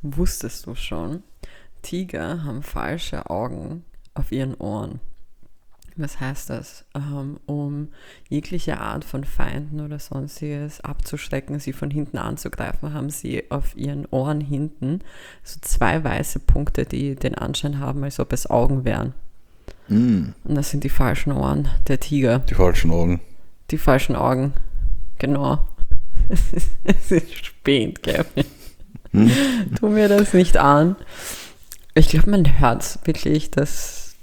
Wusstest du schon, Tiger haben falsche Augen auf ihren Ohren? Was heißt das? Um jegliche Art von Feinden oder sonstiges abzuschrecken, sie von hinten anzugreifen, haben sie auf ihren Ohren hinten so 2 weiße Punkte, die den Anschein haben, als ob es Augen wären. Und das sind die falschen Ohren der Tiger. Die falschen Augen. Die falschen Augen. Genau. Es ist spät, Kevin. Tu mir das nicht an. Ich glaube, man hört wirklich, dass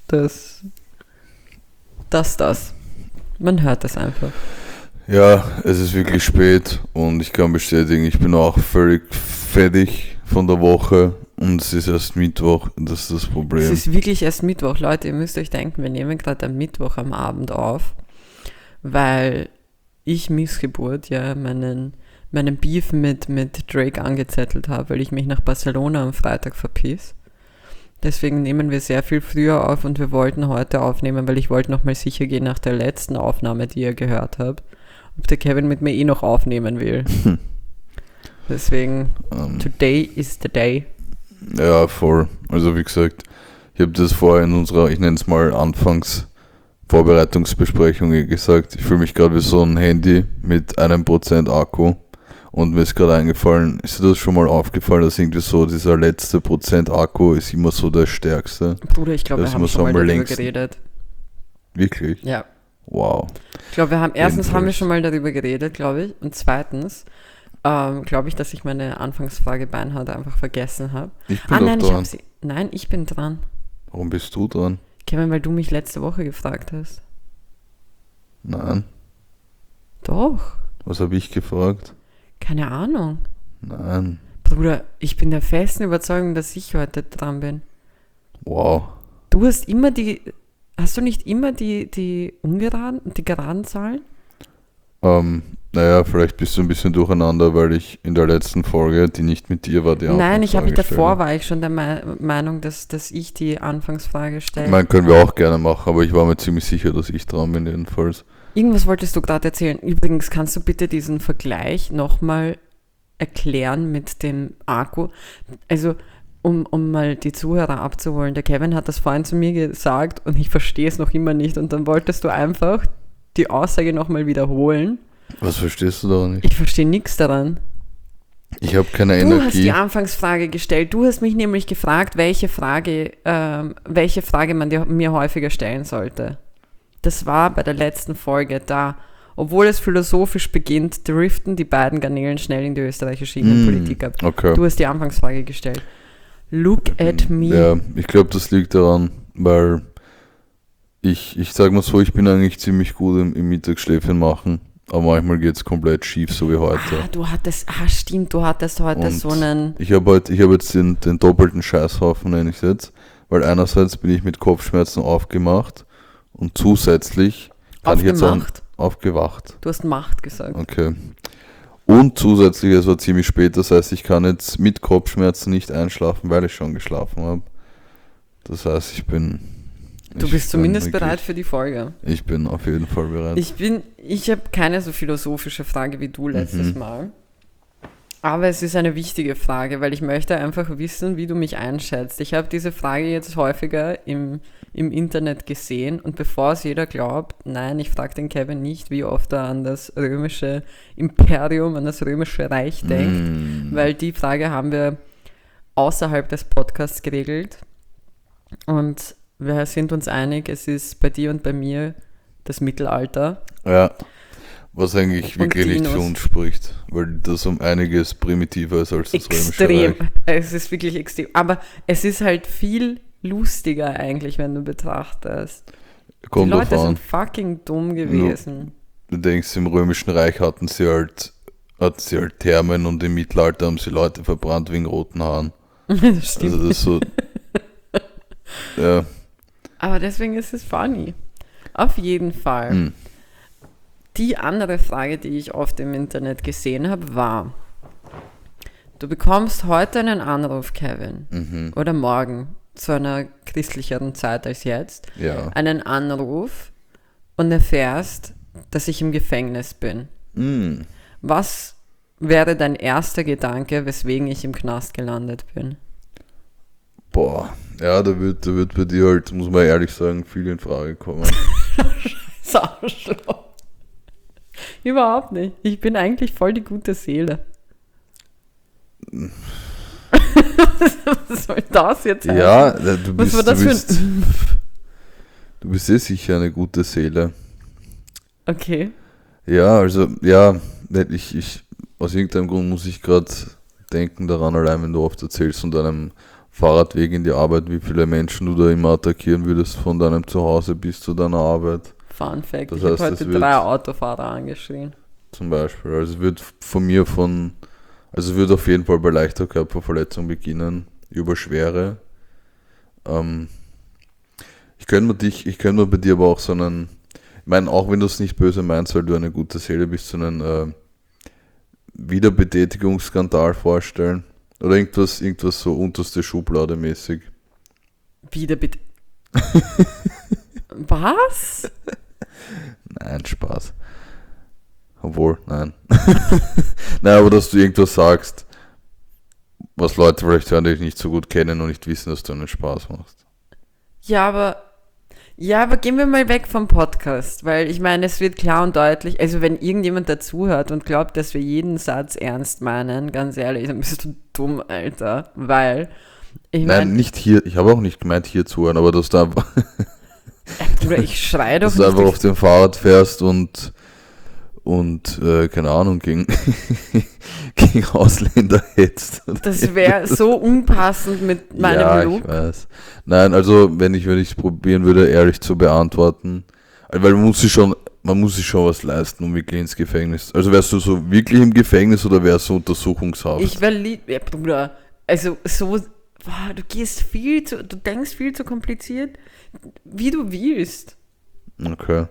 man hört das einfach. Ja, es ist wirklich spät und ich kann bestätigen, ich bin auch völlig fertig von der Woche und es ist erst Mittwoch, das ist das Problem. Es ist wirklich erst Mittwoch, Leute, ihr müsst euch denken, wir nehmen gerade am Mittwoch am Abend auf, weil ich Missgeburt ja meinen Beef mit Drake angezettelt habe, weil ich mich nach Barcelona am Freitag verpiss. Deswegen nehmen wir sehr viel früher auf und wir wollten heute aufnehmen, weil ich wollte nochmal sicher gehen nach der letzten Aufnahme, die ihr gehört habt, ob der Kevin mit mir noch aufnehmen will. Deswegen, today is the day. Ja, voll. Also wie gesagt, ich habe das vorher in unserer, ich nenne es mal Anfangs-Vorbereitungsbesprechung gesagt. Ich fühle mich gerade wie so ein Handy mit 1% Akku. Und mir ist gerade eingefallen, ist dir das schon mal aufgefallen, dass irgendwie so dieser letzte Prozent Akku ist immer so der stärkste? Bruder, ich glaube, wir haben schon mal darüber geredet. Wirklich? Ja. Wow. Ich glaube, erstens haben wir schon mal darüber geredet, glaube ich. Und zweitens glaube ich, dass ich meine Anfangsfrage beinhart einfach vergessen habe. Ich bin doch dran. Nein, ich bin dran. Warum bist du dran? Kevin, weil du mich letzte Woche gefragt hast. Nein. Doch. Was habe ich gefragt? Keine Ahnung. Nein. Bruder, ich bin der festen Überzeugung, dass ich heute dran bin. Wow. Du hast immer hast du nicht immer die geraden Zahlen? Naja, vielleicht bist du ein bisschen durcheinander, weil ich in der letzten Folge, die nicht mit dir war, die Nein, Anfangsfrage war ich schon der Meinung, dass ich die Anfangsfrage stelle. Ich meine, können wir auch gerne machen, aber ich war mir ziemlich sicher, dass ich dran bin jedenfalls. Irgendwas wolltest du gerade erzählen. Übrigens, kannst du bitte diesen Vergleich nochmal erklären mit dem Akku? Also, um mal die Zuhörer abzuholen. Der Kevin hat das vorhin zu mir gesagt und ich verstehe es noch immer nicht. Und dann wolltest du einfach die Aussage nochmal wiederholen. Was verstehst du daran nicht? Ich verstehe nichts daran. Ich habe keine Energie. Du hast die Anfangsfrage gestellt. Du hast mich nämlich gefragt, welche Frage man mir häufiger stellen sollte. Das war bei der letzten Folge da. Obwohl es philosophisch beginnt, driften die beiden Garnelen schnell in die österreichische Innenpolitik ab. Okay. Du hast die Anfangsfrage gestellt. Look at me. Ja, ich glaube, das liegt daran, weil ich sage mal so, ich bin eigentlich ziemlich gut im Mittagsschläfchen machen, aber manchmal geht es komplett schief, so wie heute. Stimmt, du hattest heute und so einen... Ich habe jetzt den doppelten Scheißhaufen, nenne ich es jetzt, weil einerseits bin ich mit Kopfschmerzen aufgemacht und zusätzlich kann ich jetzt auch aufgewacht. Du hast Macht gesagt. Okay. Und zusätzlich, es war ziemlich spät, das heißt, ich kann jetzt mit Kopfschmerzen nicht einschlafen, weil ich schon geschlafen habe. Das heißt, Du bist zumindest bereit für die Folge. Ich bin auf jeden Fall bereit. Ich habe keine so philosophische Frage wie du letztes Mal. Aber es ist eine wichtige Frage, weil ich möchte einfach wissen, wie du mich einschätzt. Ich habe diese Frage jetzt häufiger im Internet gesehen und bevor es jeder glaubt, nein, ich frage den Kevin nicht, wie oft er an das römische Imperium, an das römische Reich denkt, weil die Frage haben wir außerhalb des Podcasts geregelt und wir sind uns einig, es ist bei dir und bei mir das Mittelalter. Ja. Was eigentlich wirklich nicht Dinos. für uns spricht, weil das um einiges primitiver ist als das Römische Reich. Es ist wirklich extrem. Aber es ist halt viel lustiger eigentlich, wenn du betrachtest. Die Leute sind fucking dumm gewesen. Du denkst, im Römischen Reich hatten sie halt Thermen und im Mittelalter haben sie Leute verbrannt wegen roten Haaren. Das stimmt. Also das ist so... ja. Aber deswegen ist es funny. Auf jeden Fall. Die andere Frage, die ich oft im Internet gesehen habe, war, du bekommst heute einen Anruf, Kevin, oder morgen, zu einer christlicheren Zeit als jetzt, einen Anruf und erfährst, dass ich im Gefängnis bin. Was wäre dein erster Gedanke, weswegen ich im Knast gelandet bin? Boah, ja, da wird bei dir halt, muss man ehrlich sagen, viel in Frage kommen. Arschloch. Überhaupt nicht. Ich bin eigentlich voll die gute Seele. Was soll das jetzt sein? Ja, du bist eh sicher eine gute Seele. Okay. Ja, also, ja, ich aus irgendeinem Grund muss ich gerade denken daran, allein wenn du oft erzählst von deinem Fahrradweg in die Arbeit, wie viele Menschen du da immer attackieren würdest von deinem Zuhause bis zu deiner Arbeit. Fun Fact, Das ich habe heißt, heute 3 Autofahrer angeschrien. Zum Beispiel. Also es wird es wird auf jeden Fall bei leichter Körperverletzung beginnen, über schwere. Ich könnte mir bei dir aber auch so einen, ich meine, auch wenn du es nicht böse meinst, weil du eine gute Seele bist, so einen Wiederbetätigungsskandal vorstellen. Oder irgendwas so unterste Schublade mäßig. Wieder bitte. Was? Nein, Spaß. Obwohl, nein. Nein, aber dass du irgendwas sagst, was Leute vielleicht hören, die dich nicht so gut kennen und nicht wissen, dass du einen Spaß machst. Ja, aber gehen wir mal weg vom Podcast, weil ich meine, es wird klar und deutlich, also wenn irgendjemand dazuhört und glaubt, dass wir jeden Satz ernst meinen, ganz ehrlich, dann bist du dumm, Alter, weil ich meine... Nein, nicht hier, ich habe auch nicht gemeint hier zuhören, aber dass du einfach... Bruder, ich schreie doch dass du nicht. einfach auf dem Fahrrad fährst und keine Ahnung, gegen Ausländer hetzt. Das wäre so unpassend mit meinem Look. Ja, ich weiß. Nein, also wenn ich probieren würde, ehrlich zu beantworten, weil man muss sich schon was leisten, um wirklich ins Gefängnis. Also wärst du so wirklich im Gefängnis oder wärst du Untersuchungshaft? Ich wäre Bruder, also so, du denkst viel zu kompliziert, wie du willst. Okay.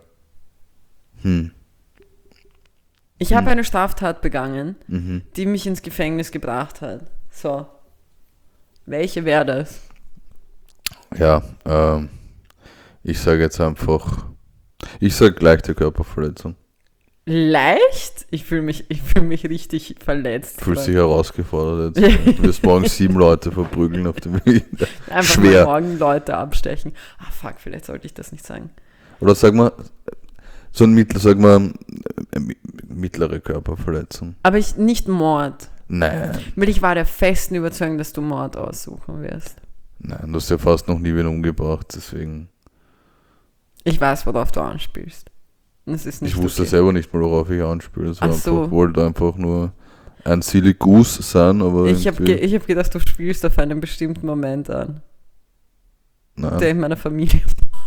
Ich habe eine Straftat begangen, die mich ins Gefängnis gebracht hat. So. Welche wäre das? Ja, ich sage jetzt einfach, leichte Körperverletzung. Leicht? Ich fühle mich richtig verletzt. Fühlst dich herausgefordert jetzt. Du wirst morgen 7 Leute verprügeln auf dem Weg. Einfach Schwer. mal morgen Leute abstechen. Fuck, vielleicht sollte ich das nicht sagen. Oder sag mal, mittlere Körperverletzung. Aber nicht Mord. Nein. Weil ich war der festen Überzeugung, dass du Mord aussuchen wirst. Nein, du hast ja fast noch nie wen umgebracht, deswegen. Ich weiß, worauf du anspielst. Das ist nicht Ich wusste okay. selber nicht mal, worauf ich anspiele. Ach so. Wollte einfach nur ein silly Goose sein, aber Ich hab gedacht, du spielst auf einen bestimmten Moment an. nein. Der in meiner Familie.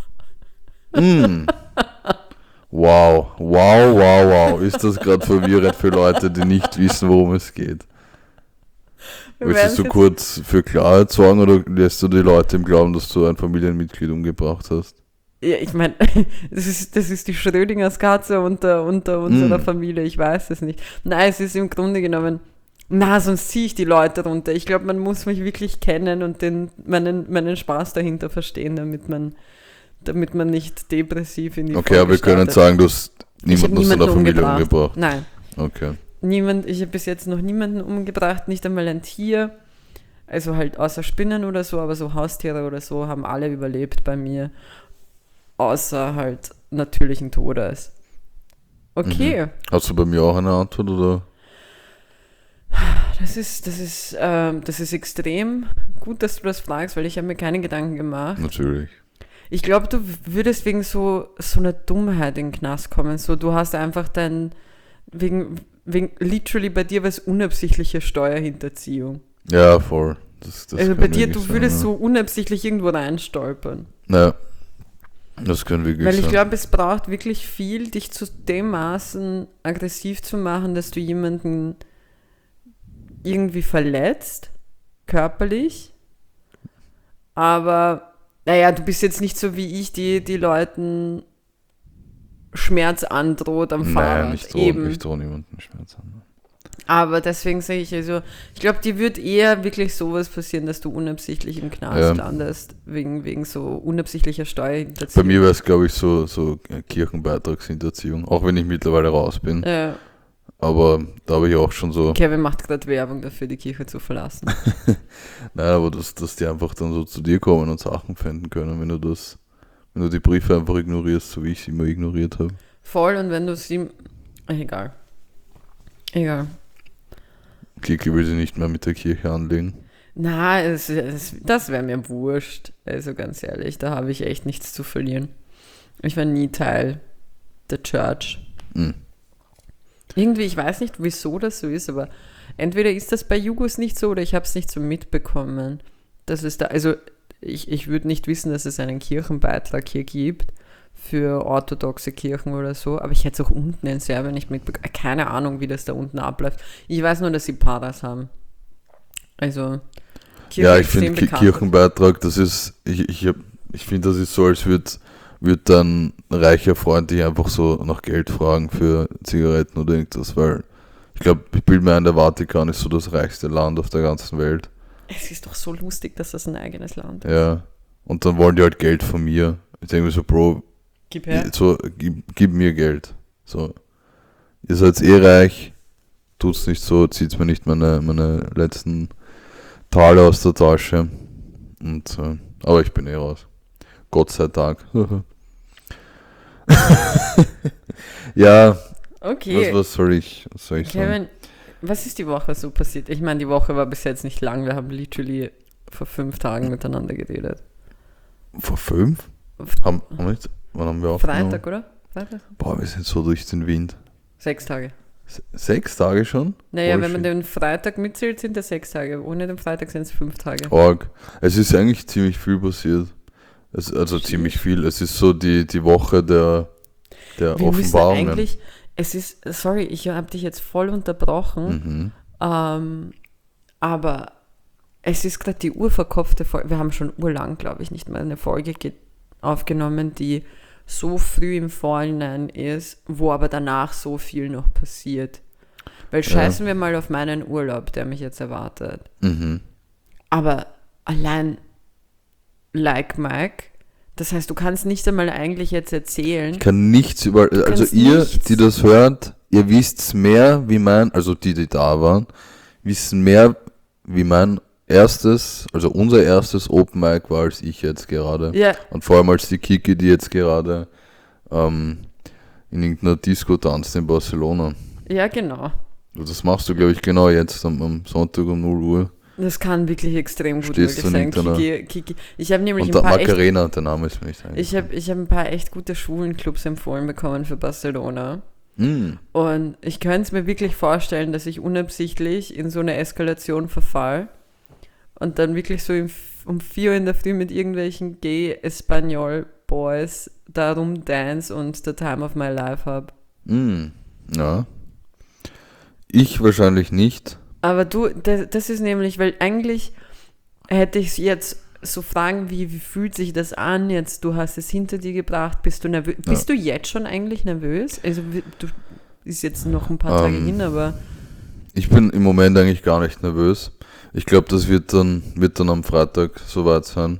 Wow. Ist das gerade verwirrend für Leute, die nicht wissen, worum es geht? Möchtest du kurz für Klarheit sorgen oder lässt du die Leute im Glauben, dass du ein Familienmitglied umgebracht hast? Ja, ich meine, das ist die Schrödingers Katze unter unserer Familie, ich weiß es nicht. Nein, es ist im Grunde genommen, sonst ziehe ich die Leute runter. Ich glaube, man muss mich wirklich kennen und meinen Spaß dahinter verstehen, damit man nicht depressiv in die Okay, aber wir können sagen, du hast niemanden aus deiner Familie umgebracht. Nein. Okay. Ich habe bis jetzt noch niemanden umgebracht, nicht einmal ein Tier. Also halt außer Spinnen oder so, aber so Haustiere oder so haben alle überlebt bei mir. Außer halt natürlichen Todes. Okay. Hast du bei mir auch eine Antwort oder? Das ist extrem gut, dass du das fragst, weil ich habe mir keine Gedanken gemacht. Natürlich. Ich glaube, du würdest wegen so einer Dummheit in den Knast kommen. So, du hast einfach wegen literally bei dir war es unabsichtliche Steuerhinterziehung. Ja, voll. Das also bei dir, du sein, würdest ja. so unabsichtlich irgendwo reinstolpern. Ja, das können wirklich Weil ich sein. glaube, es braucht wirklich viel, dich zu dem Maßen aggressiv zu machen, dass du jemanden irgendwie verletzt, körperlich. Aber, du bist jetzt nicht so wie ich, die Leuten Schmerz androht am Fahrrad. Ich drohe niemanden Schmerz an. Aber deswegen sage ich ich glaube, dir wird eher wirklich sowas passieren, dass du unabsichtlich im Knast landest, wegen so unabsichtlicher Steuerhinterziehung. Bei mir wäre es, glaube ich, so Kirchenbeitragshinterziehung, auch wenn ich mittlerweile raus bin. Ja. Aber da habe ich auch schon so, Kevin macht gerade Werbung dafür, die Kirche zu verlassen. nein, aber dass die einfach dann so zu dir kommen und Sachen finden können, wenn du die Briefe einfach ignorierst, so wie ich sie immer ignoriert habe. Voll, und wenn du sie... Egal. Kiki will sie nicht mehr mit der Kirche anlegen. Na, das wäre mir wurscht. Also ganz ehrlich, da habe ich echt nichts zu verlieren. Ich war nie Teil der Church. Mhm. Irgendwie, ich weiß nicht, wieso das so ist, aber entweder ist das bei Jugos nicht so oder ich habe es nicht so mitbekommen. Dass es da, also ich würde nicht wissen, dass es einen Kirchenbeitrag hier gibt für orthodoxe Kirchen oder so, aber ich hätte es auch unten in Serbien nicht mitbekommen. Keine Ahnung, wie das da unten abläuft. Ich weiß nur, dass sie Paras haben. Also Kirche Ja, ich extrem finde bekannt. Kirchenbeitrag, das ist, ich finde, das ist so, als würde dann ein reicher Freund dich einfach so nach Geld fragen für Zigaretten oder irgendwas, weil ich glaube, ich bilde mir ein, der Vatikan ist so das reichste Land auf der ganzen Welt. Es ist doch so lustig, dass das ein eigenes Land ist. Ja. Und dann wollen die halt Geld von mir. Ich denke mir so, Bro, Gib her. so, gib mir Geld. So. Ihr seid reich, tut's nicht so, zieht mir nicht meine letzten Taler aus der Tasche. Und, aber ich bin raus. Gott sei Dank. Ja, Okay. was soll ich sagen? Kevin, was ist die Woche so passiert? Ich meine, die Woche war bis jetzt nicht lang. Wir haben literally vor 5 Tagen miteinander geredet. Vor 5? Wann haben wir aufgenommen? Freitag, oder? Freitag? Boah, wir sind so durch den Wind. 6 Tage. 6 Tage schon? Naja, Voll wenn man shit. den Freitag mitzählt, sind es 6 Tage. Ohne den Freitag sind es 5 Tage. Org. Es ist eigentlich ziemlich viel passiert. Also ziemlich viel. Es ist so die Woche der Wir müssen Offenbarungen. eigentlich, sorry, ich habe dich jetzt voll unterbrochen, aber es ist gerade die urverkopfte Folge. Wir haben schon urlang, glaube ich, nicht mehr eine Folge aufgenommen, die so früh im Vorhinein ist, wo aber danach so viel noch passiert. Weil scheißen wir mal auf meinen Urlaub, der mich jetzt erwartet. Mhm. Aber allein Like Mike, das heißt, du kannst nicht einmal eigentlich jetzt erzählen. Ich kann nichts über. Also kannst ihr, nichts. die das hört, ihr wisst mehr, wie also die da waren, wissen mehr, wie unser erstes Open Mic war als ich jetzt gerade. Ja, Und vor allem als die Kiki, die jetzt gerade in irgendeiner Disco tanzt in Barcelona. ja, genau. Das machst du, glaube ich, genau jetzt am Sonntag um 0 Uhr. Das kann wirklich extrem gut Stehst möglich du sein. neben Kiki. Ich habe nämlich Und ein da paar echt, Macarena, der Name ist mir nicht ich hab ein paar echt gute Schwulenclubs empfohlen bekommen für Barcelona. Und ich könnte es mir wirklich vorstellen, dass ich unabsichtlich in so eine Eskalation verfall und dann wirklich so um 4 Uhr in der Früh mit irgendwelchen Gay-Espanol-Boys da rumdance und the time of my life habe. Ja. Ich wahrscheinlich nicht. Aber du, das ist nämlich, weil eigentlich hätte ich jetzt so fragen, wie fühlt sich das an jetzt? Du hast es hinter dir gebracht, bist du nervös? Ja. Bist du jetzt schon eigentlich nervös? Also du ist jetzt noch ein paar Tage hin, aber Ich bin im Moment eigentlich gar nicht nervös. Ich glaube, das wird dann am Freitag soweit sein.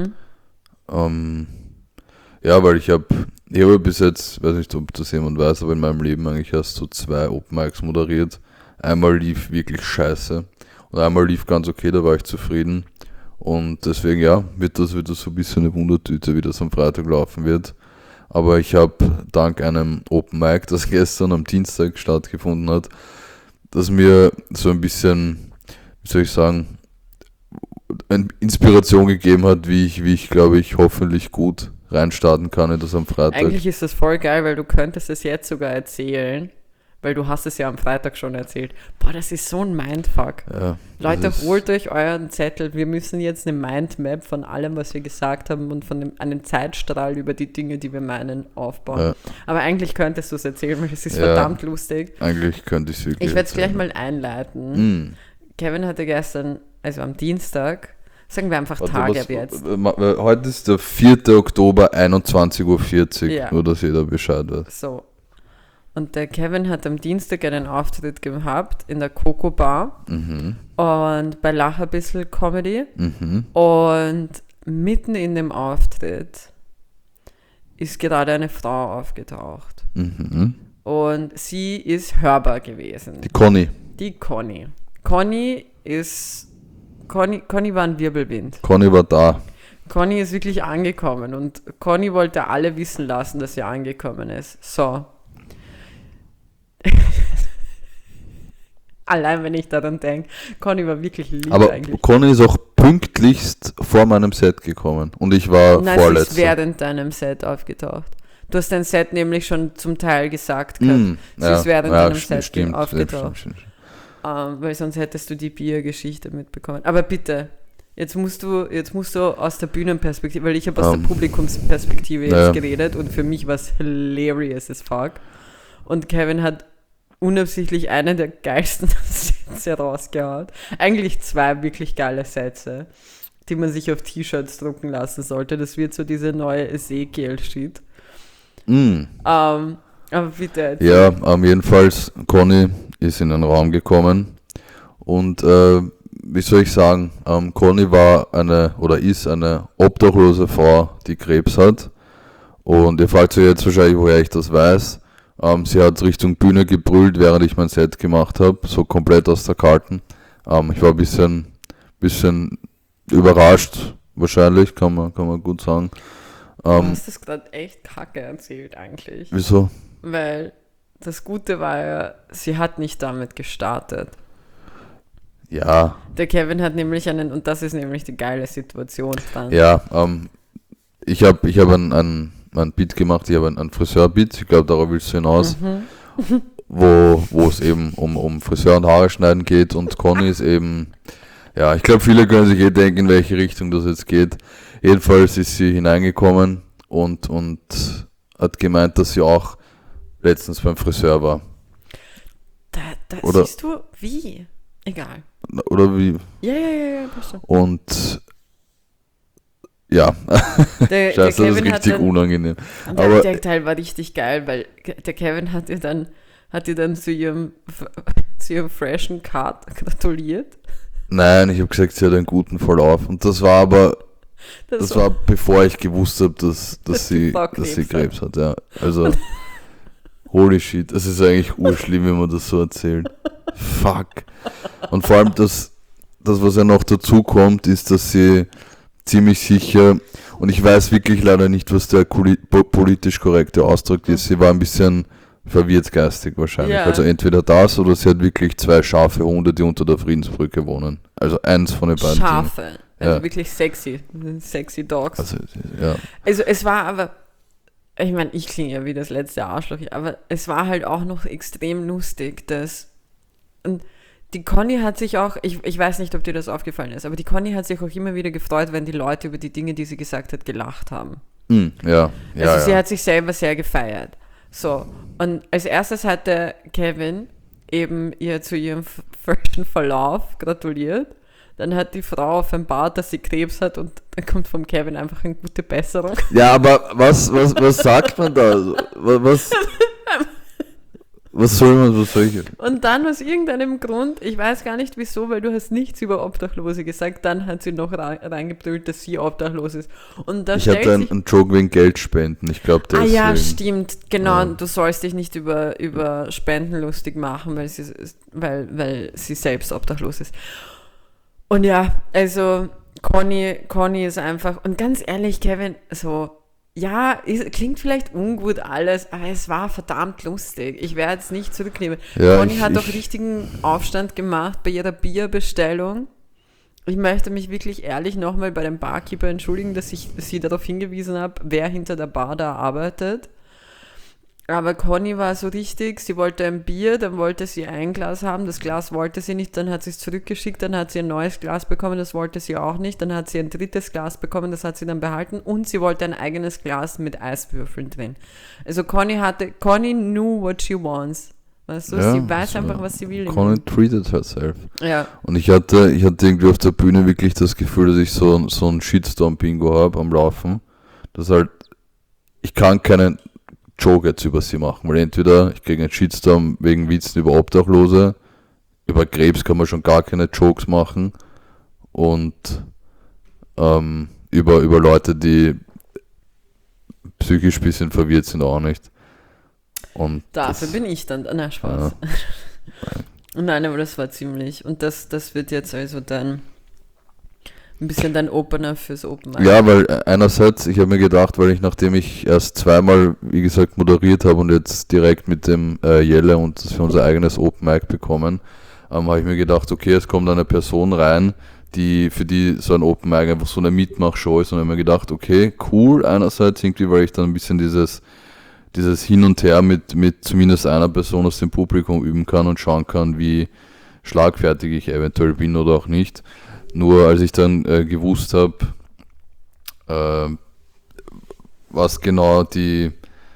Ja, weil ich habe bis jetzt, weiß nicht, ob das jemand weiß, aber in meinem Leben eigentlich erst so 2 Open Mics moderiert. Einmal lief wirklich scheiße und einmal lief ganz okay, da war ich zufrieden. Und deswegen, ja, wird das so ein bisschen eine Wundertüte, wie das am Freitag laufen wird. Aber ich habe dank einem Open Mic, das gestern am Dienstag stattgefunden hat, das mir so ein bisschen, wie soll ich sagen, eine Inspiration gegeben hat, wie ich glaube ich, hoffentlich gut reinstarten kann in das am Freitag. eigentlich ist das voll geil, weil du könntest es jetzt sogar erzählen, weil du hast es ja am Freitag schon erzählt. Boah, das ist so ein Mindfuck. Ja, Leute, das ist- holt euch euren Zettel. Wir müssen jetzt eine Mindmap von allem, was wir gesagt haben und von einem Zeitstrahl über die Dinge, die wir meinen, aufbauen. Ja. Aber eigentlich könntest du es erzählen, weil es ist Ja. verdammt lustig. Eigentlich könnte ich es wirklich Ich werde es gleich erzählen. mal einleiten. Kevin hatte gestern, also am Dienstag, sagen wir einfach Tage ab jetzt. Heute ist der 4. Oktober, 21.40 Uhr, Ja. nur dass jeder Bescheid weiß. So. Und der Kevin hat am Dienstag einen Auftritt gehabt in der Coco Bar und bei Lach ein bisschen Comedy. Und mitten in dem Auftritt ist gerade eine Frau aufgetaucht. Und sie ist hörbar gewesen. Die Conny. Die Conny. Conny war ein Wirbelwind. Conny war da. Conny ist wirklich angekommen und Conny wollte alle wissen lassen, dass sie angekommen ist. So. Allein wenn ich daran denke, Conny war wirklich lieb Aber eigentlich. Conny ist auch pünktlichst vor meinem Set gekommen und ich war vorletzter. Sie ist während deinem Set aufgetaucht. Du hast dein Set nämlich schon zum Teil gesagt gehabt. Sie ist während deinem Set aufgetaucht. Stimmt. Weil sonst hättest du die Biergeschichte mitbekommen. Aber bitte, jetzt musst du aus der Bühnenperspektive, weil ich habe aus der Publikumsperspektive jetzt geredet und für mich war es hilarious as fuck. Und Kevin hat unabsichtlich einen der geilsten Sätze rausgehauen. Eigentlich 2 wirklich geile Sätze, die man sich auf T-Shirts drucken lassen sollte. Das wird so diese neue Ezekiel-Shit. Aber bitte. Ja, jedenfalls, Conny ist in den Raum gekommen und wie soll ich sagen, Conny ist eine obdachlose Frau, die Krebs hat. Und ihr fragt euch jetzt wahrscheinlich, woher ich das weiß. Sie hat Richtung Bühne gebrüllt, während ich mein Set gemacht habe, so komplett aus der Kalten. Ich war ein bisschen überrascht, wahrscheinlich, kann man gut sagen. Du hast das gerade echt kacke erzählt eigentlich. Wieso? Weil das Gute war ja, sie hat nicht damit gestartet. Ja. Der Kevin hat nämlich und das ist nämlich die geile Situation dran. Ja, ich hab ein Beat gemacht, ich habe ein Friseur-Beat, ich glaube, darauf willst du hinaus, wo es eben um Friseur und Haare schneiden geht und Conny ist eben, ja, ich glaube, viele können sich denken, in welche Richtung das jetzt geht. Jedenfalls ist sie hineingekommen und hat gemeint, dass sie auch letztens beim Friseur war. Oder siehst du, wie? Egal. Oder wie? Ja, passt. Und ja, der Scheiße, das ist richtig unangenehm. Aber der Teil war richtig geil, weil der Kevin hat ihr dann zu ihrem freshen Cut gratuliert. Nein, ich habe gesagt, sie hat einen guten Verlauf. Und das war aber, das war bevor ich gewusst habe, dass sie Krebs hat. Ja. Also, holy shit, das ist eigentlich urschlimm, wenn man das so erzählt. Fuck. Und vor allem das, was ja noch dazu kommt, ist, dass sie ziemlich sicher, und ich weiß wirklich leider nicht, was der politisch korrekte Ausdruck ist, sie war ein bisschen verwirrt geistig wahrscheinlich. Ja. Also entweder das oder sie hat wirklich 2 scharfe Hunde, die unter der Friedensbrücke wohnen. Also eins von den beiden. Schafe. Also wirklich sexy Dogs. Also es war aber, ich meine, ich klinge ja wie das letzte Arschloch, aber es war halt auch noch extrem lustig, dass und die Conny hat sich auch, ich weiß nicht, ob dir das aufgefallen ist, aber die Conny hat sich auch immer wieder gefreut, wenn die Leute über die Dinge, die sie gesagt hat, gelacht haben. Also sie hat sich selber sehr gefeiert. So, und als erstes hatte Kevin eben ihr zu ihrem frischen Verlauf gratuliert. Dann hat die Frau offenbart, dass sie Krebs hat und dann kommt vom Kevin einfach eine gute Besserung. Ja, aber was sagt man da? Was soll ich? Und dann aus irgendeinem Grund, ich weiß gar nicht wieso, weil du hast nichts über Obdachlose gesagt, dann hat sie noch reingebrüllt, dass sie obdachlos ist. Und da ich hatte einen Joke wegen Geld spenden, ich glaube deswegen. Ah ja, stimmt, genau, du sollst dich nicht über Spenden lustig machen, weil sie selbst obdachlos ist. Und ja, also Conny ist einfach, und ganz ehrlich, Kevin, so, ja, klingt vielleicht ungut alles, aber es war verdammt lustig. Ich werde es nicht zurücknehmen. Ja, Conny hat auch richtigen Aufstand gemacht bei ihrer Bierbestellung. Ich möchte mich wirklich ehrlich nochmal bei dem Barkeeper entschuldigen, dass ich sie darauf hingewiesen habe, wer hinter der Bar da arbeitet. Aber Conny war so richtig, sie wollte ein Bier, dann wollte sie ein Glas haben, das Glas wollte sie nicht, dann hat sie es zurückgeschickt, dann hat sie ein neues Glas bekommen, das wollte sie auch nicht, dann hat sie ein drittes Glas bekommen, das hat sie dann behalten und sie wollte ein eigenes Glas mit Eiswürfeln drin. Also Conny knew what she wants. Weißt du, ja, sie weiß einfach, was sie will. Conny treated herself. Ja. Und ich hatte irgendwie auf der Bühne wirklich das Gefühl, dass ich so ein Shitstorm-Bingo habe am Laufen. Das halt, ich kann keinen Joke jetzt über sie machen, weil entweder ich kriege einen Shitstorm wegen Witzen über Obdachlose, über Krebs kann man schon gar keine Jokes machen und über Leute, die psychisch ein bisschen verwirrt sind, auch nicht. Und dafür bin ich dann, na Spaß. Ja. Nein, aber das war ziemlich, und das wird jetzt also dann ein bisschen dein Opener fürs Open Mic. Ja, weil einerseits, ich habe mir gedacht, weil nachdem ich erst zweimal, wie gesagt, moderiert habe und jetzt direkt mit dem Jelle und das für unser eigenes Open Mic bekommen, habe ich mir gedacht, okay, es kommt eine Person rein, für die so ein Open Mic einfach so eine Mitmachshow ist, und habe mir gedacht, okay, cool, einerseits irgendwie, weil ich dann ein bisschen dieses Hin und Her mit zumindest einer Person aus dem Publikum üben kann und schauen kann, wie schlagfertig ich eventuell bin oder auch nicht. Nur als ich dann gewusst habe, was genau die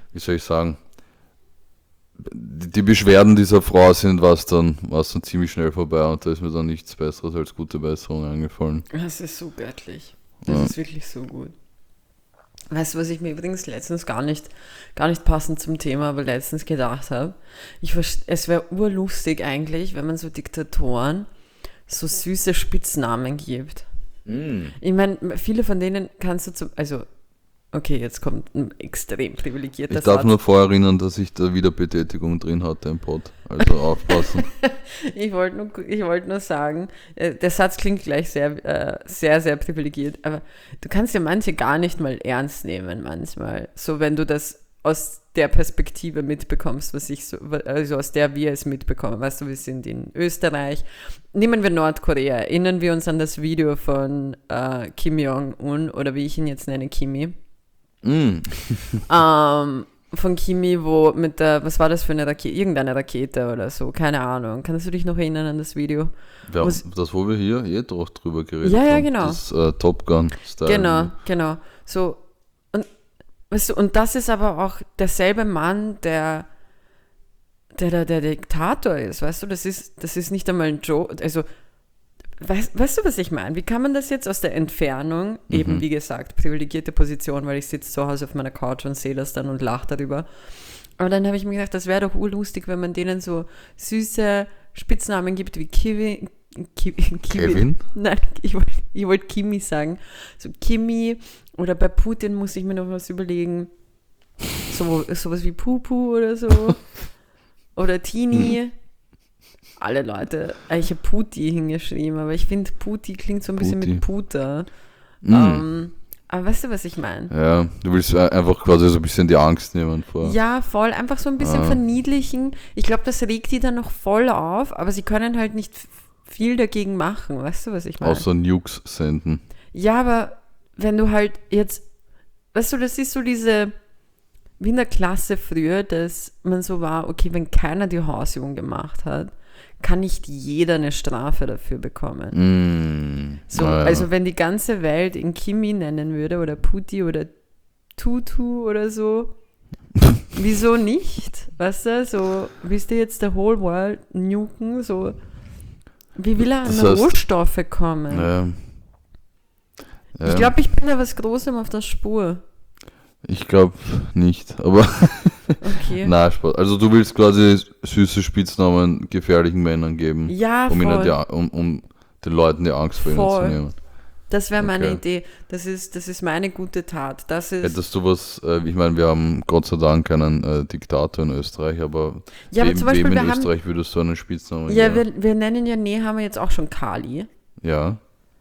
Beschwerden dieser Frau sind, war es dann ziemlich schnell vorbei, und da ist mir dann nichts Besseres als gute Besserung eingefallen. Das ist so göttlich. Das ist wirklich so gut. Weißt du, was ich mir übrigens letztens gar nicht passend zum Thema, aber letztens gedacht habe? Es wäre urlustig eigentlich, wenn man so Diktatoren so süße Spitznamen gibt. Ich meine, viele von denen kannst du okay, jetzt kommt ein extrem privilegierter Satz. Ich darf nur vorerinnern, dass ich da Wiederbetätigung drin hatte im Pod. Also aufpassen. Ich wollte nur sagen, der Satz klingt gleich sehr, sehr privilegiert, aber du kannst ja manche gar nicht mal ernst nehmen manchmal. So, wenn du das aus der Perspektive mitbekommst, also aus der wir es mitbekommen. Weißt du, wir sind in Österreich. Nehmen wir Nordkorea. Erinnern wir uns an das Video von Kim Jong-un, oder wie ich ihn jetzt nenne, Kimi. Von Kimi, wo was war das für eine Rakete? Irgendeine Rakete oder so, keine Ahnung. Kannst du dich noch erinnern an das Video? Ja, wo wir hier doch drüber geredet haben. Ja, genau. Das Top Gun-Style. Genau. So, und weißt du, und das ist aber auch derselbe Mann, der Diktator ist, weißt du? Das ist nicht einmal ein Joke, also weißt du, was ich meine? Wie kann man das jetzt aus der Entfernung, eben wie gesagt, privilegierte Position, weil ich sitze zu Hause auf meiner Couch und sehe das dann und lache darüber. Aber dann habe ich mir gedacht, das wäre doch urlustig, wenn man denen so süße Spitznamen gibt wie Kevin? Nein, ich wollte Kimi sagen. So Kimi, oder bei Putin muss ich mir noch was überlegen. Sowas wie Pupu oder so. Oder Tini. Alle Leute, ich habe Puti hingeschrieben, aber ich finde, Puti klingt so ein bisschen mit Puter. Aber weißt du, was ich meine? Ja, du willst einfach quasi so ein bisschen die Angst nehmen vor. Ja, voll, einfach so ein bisschen verniedlichen. Ich glaube, das regt die dann noch voll auf, aber sie können halt nicht viel dagegen machen, weißt du, was ich meine? Außer Nukes senden. Ja, aber wenn du halt jetzt, weißt du, das ist so diese, wie in der Klasse früher, dass man so war, okay, wenn keiner die Hausübung gemacht hat, kann nicht jeder eine Strafe dafür bekommen. Also wenn die ganze Welt ihn Kimi nennen würde oder Puti oder Tutu oder so, wieso nicht? Weißt du, so willst du jetzt der whole world nuken, so wie will er an Rohstoffe kommen? Ja. Ich glaube, ich bin da was Großem auf der Spur. Ich glaube nicht, aber okay. Nein, Spaß. Also du willst quasi süße Spitznamen gefährlichen Männern geben, ja, um den Leuten die Angst vor ihnen zu nehmen. Das wäre meine Idee. Das ist meine gute Tat. Hättest du was, ich meine, wir haben Gott sei Dank keinen Diktator in Österreich, aber zum Beispiel, wem in Österreich würdest du einen Spitznamen geben? Ja, wir nennen ja haben wir jetzt auch schon Kali. Ja.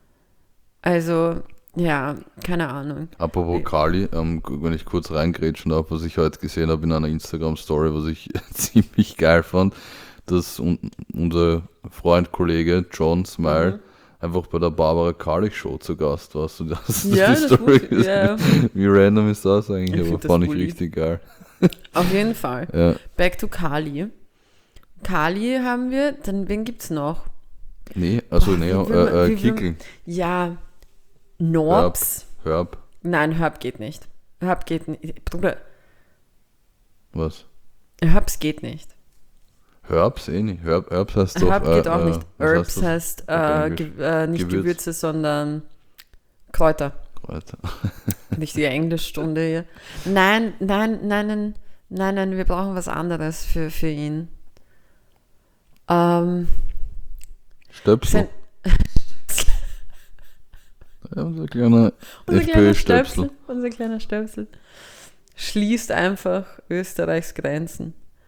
Also, ja, keine Ahnung. Apropos Kali, wenn ich kurz reingrätschen darf, was ich heute gesehen habe in einer Instagram-Story, was ich ziemlich geil fand, dass unser Freund, Kollege John Smile einfach bei der Barbara Karlich Show zu Gast war. Hast du die Story gesehen? Wie random ist das eigentlich? Aber fand ich richtig geil. Auf jeden Fall. Ja. Back to Kali. Kali haben wir, dann wen gibt's noch? Kickel. Ja, Norbs. Herb. Nein, Herb geht nicht. Herb geht nicht. Bruder. Was? Herbs geht nicht. Herbs nicht. Herbs heißt doch... Herb geht auch nicht. Herbs heißt nicht Gewürze, sondern Kräuter. Richtige Englischstunde hier. Nein, wir brauchen was anderes für ihn. Stöpsel. Unser kleiner FPÖ-Stöpsel. Unser kleiner Stöpsel schließt einfach Österreichs Grenzen.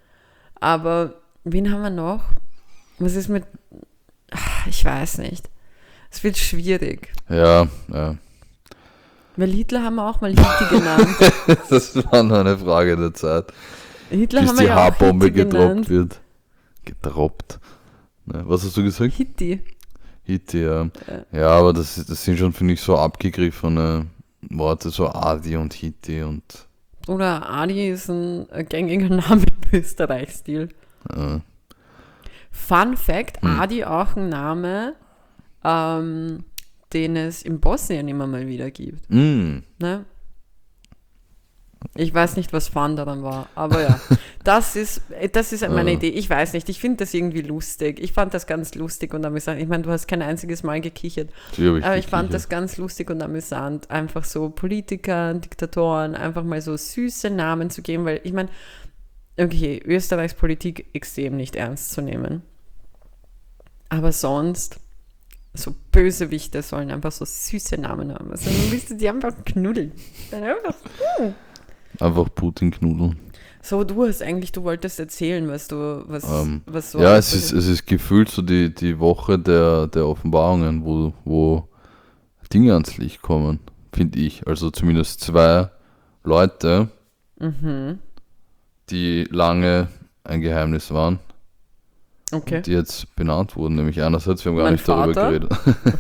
Aber wen haben wir noch? Was ist mit... Ich weiß nicht. Es wird schwierig. Ja. Weil Hitler haben wir auch mal Hitti genannt. Das war nur eine Frage der Zeit. Hitler Bis haben wir die ja auch Haarbombe Hitti gedroppt genannt. wird. Gedroppt. Ne, was hast du gesagt? Hitti. Hitti, ja. Ja, aber das sind schon, finde ich, so abgegriffene Worte, so Adi und Hitti und... Oder Adi ist ein gängiger Name im Österreich-Stil. Fun Fact, Adi auch ein Name, den es in Bosnien immer mal wieder gibt. Ne? Ich weiß nicht, was Fun daran war, aber ja, das ist meine Idee. Ich weiß nicht, ich finde das irgendwie lustig. Ich fand das ganz lustig und amüsant. Ich meine, du hast kein einziges Mal gekichert, aber ich fand das ganz lustig und amüsant, einfach so Politikern, Diktatoren, einfach mal so süße Namen zu geben, weil ich meine, okay, Österreichs Politik extrem nicht ernst zu nehmen. Aber sonst, so Bösewichte sollen einfach so süße Namen haben. Also dann willst du die einfach knuddeln. Dann Einfach Putin knudeln. So, du wolltest erzählen, was so... Ja, es ist gefühlt so die Woche der Offenbarungen, wo Dinge ans Licht kommen, finde ich. Also zumindest 2 Leute, die lange ein Geheimnis waren, okay. die jetzt benannt wurden. Nämlich einerseits, wir haben gar Mein nicht darüber Vater? geredet.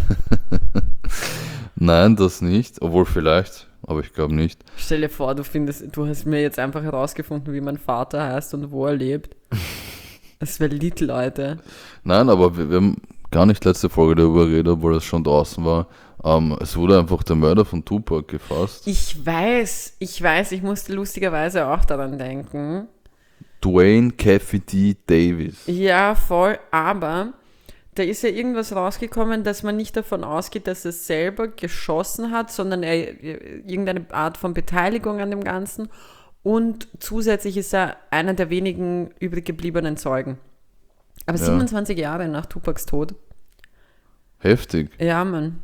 Nein, das nicht. Obwohl vielleicht, aber ich glaube nicht. Stell dir vor, du hast mir jetzt einfach herausgefunden, wie mein Vater heißt und wo er lebt. Das wäre lit, Leute. Nein, aber wir haben gar nicht letzte Folge darüber geredet, obwohl das schon draußen war. Es wurde einfach der Mörder von Tupac gefasst. Ich weiß, ich musste lustigerweise auch daran denken. Dwayne Caffey D. Davis. Ja, voll, aber da ist ja irgendwas rausgekommen, dass man nicht davon ausgeht, dass er selber geschossen hat, sondern irgendeine Art von Beteiligung an dem Ganzen. Und zusätzlich ist er einer der wenigen übrig gebliebenen Zeugen. Aber 27 Jahre nach Tupacs Tod. Heftig. Ja, Mann.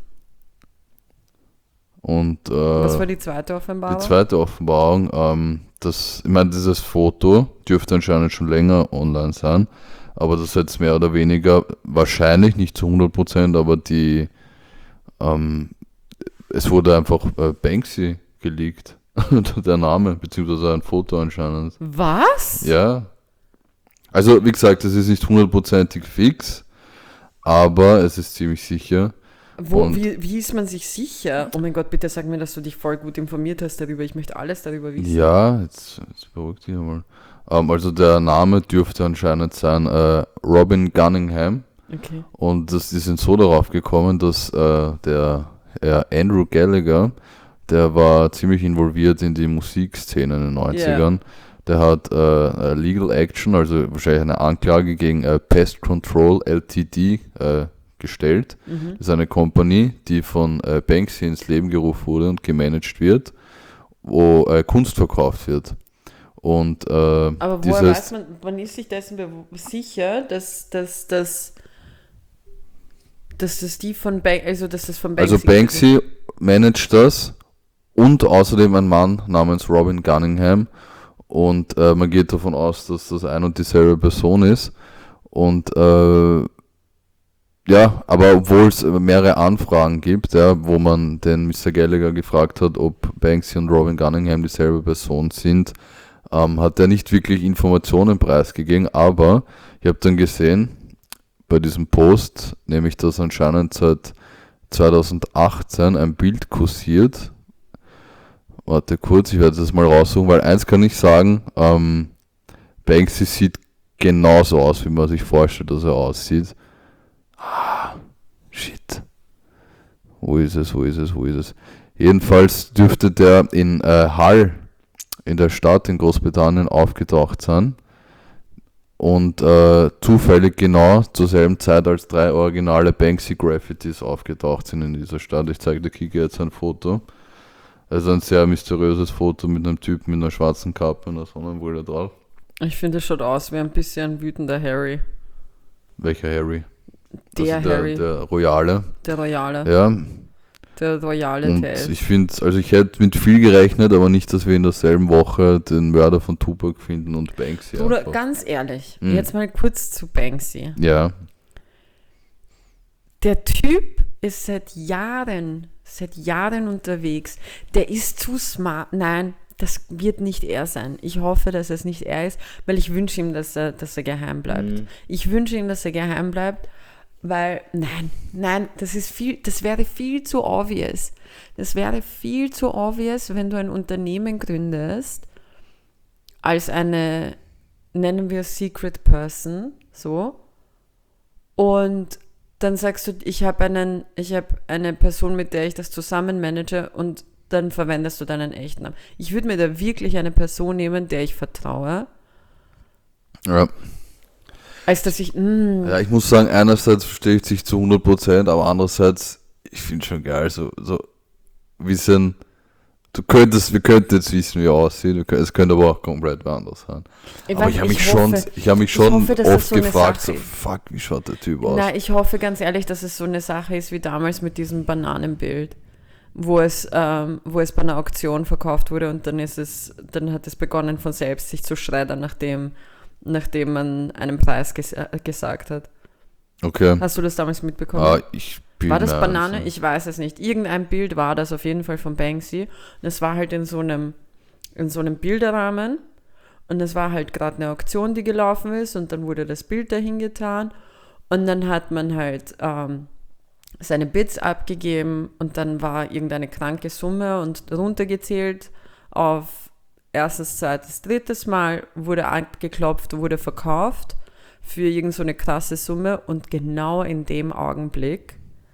Und was war die zweite Offenbarung? Die zweite Offenbarung, ich meine, dieses Foto dürfte anscheinend schon länger online sein, aber das jetzt mehr oder weniger, wahrscheinlich nicht zu 100%, aber es wurde einfach Banksy geleakt. Der Name, beziehungsweise ein Foto anscheinend. Was? Ja. Also, wie gesagt, es ist nicht 100%ig fix, aber es ist ziemlich sicher. Wie ist man sich sicher? Oh mein Gott, bitte sag mir, dass du dich voll gut informiert hast darüber. Ich möchte alles darüber wissen. Ja, jetzt beruhig dich mal. Also der Name dürfte anscheinend sein Robin Gunningham. Okay. Und die sind so darauf gekommen, dass der Andrew Gallagher, der war ziemlich involviert in die Musikszene in den 90ern. Yeah. Der hat Legal Action, also wahrscheinlich eine Anklage gegen Pest Control Ltd. Gestellt. Das ist eine Company, die von Banksy ins Leben gerufen wurde und gemanagt wird, wo Kunst verkauft wird. Und, aber woher weiß man ist sich dessen sicher, dass das die von Banksy... Also Banksy managt das und außerdem ein Mann namens Robin Gunningham und man geht davon aus, dass das ein und dieselbe Person ist und ja, aber obwohl es mehrere Anfragen gibt, wo man den Mr. Gallagher gefragt hat, ob Banksy und Robin Gunningham dieselbe Person sind, hat er nicht wirklich Informationen preisgegeben, aber ich habe dann gesehen, bei diesem Post, nämlich dass anscheinend seit 2018 ein Bild kursiert. Warte kurz, ich werde das mal raussuchen, weil eins kann ich sagen, Banksy sieht genauso aus, wie man sich vorstellt, dass er aussieht. Shit. Wo ist es? Jedenfalls dürfte der in Hull, in der Stadt in Großbritannien, aufgetaucht sein. Und zufällig genau zur selben Zeit, als 3 originale Banksy-Graffitis aufgetaucht sind in dieser Stadt. Ich zeige der Kiki jetzt ein Foto. Also ein sehr mysteriöses Foto mit einem Typen mit einer schwarzen Kappe und einer Sonnenbrille drauf. Ich finde, es schaut aus wie ein bisschen wütender Harry. Welcher Harry? Der Harry. Der Royale. Der Royale. Ja. der royale Und Test. ich finde, also ich hätte mit viel gerechnet, aber nicht, dass wir in derselben Woche den Mörder von Tupac finden und Banksy. Bruder, einfach. ganz ehrlich, jetzt mal kurz zu Banksy. Ja, Der Typ ist seit Jahren unterwegs. Der ist zu smart. Nein, das wird nicht er sein. Ich hoffe, dass es nicht er ist, weil ich wünsche ihm, dass er geheim bleibt. Ich wünsche ihm, dass er geheim bleibt, weil, nein, das wäre viel zu obvious. Das wäre viel zu obvious, wenn du ein Unternehmen gründest, als eine, nennen wir Secret Person, so, und dann sagst du, ich habe eine Person, mit der ich das zusammen manage, und dann verwendest du deinen echten Namen. Ich würde mir da wirklich eine Person nehmen, der ich vertraue, ja. als dass ich, Ja, ich muss sagen, einerseits verstehe ich dich zu 100%, aber andererseits, ich finde schon geil, so wissen, wir könnten jetzt wissen, wie er aussieht, es könnte aber auch komplett anders sein. Aber ich habe mich schon hoffe, dass oft das so eine gefragt, Sache so, ist. fuck, wie schaut der Typ aus? Nein, ich hoffe ganz ehrlich, dass es so eine Sache ist wie damals mit diesem Bananenbild, wo es bei einer Auktion verkauft wurde, und dann hat es begonnen von selbst sich zu schreddern, nachdem man einen Preis gesagt hat. Okay. Hast du das damals mitbekommen? War das Banane? Ich weiß es nicht. Irgendein Bild war das auf jeden Fall von Banksy. Und es war halt in so einem Bilderrahmen. Und es war halt gerade eine Auktion, die gelaufen ist. Und dann wurde das Bild dahin getan. Und dann hat man halt seine Bits abgegeben. Und dann war irgendeine kranke Summe und runtergezählt auf erstes, zweites, drittes Mal. Wurde angeklopft, wurde verkauft für irgend so eine krasse Summe. Und genau in dem Augenblick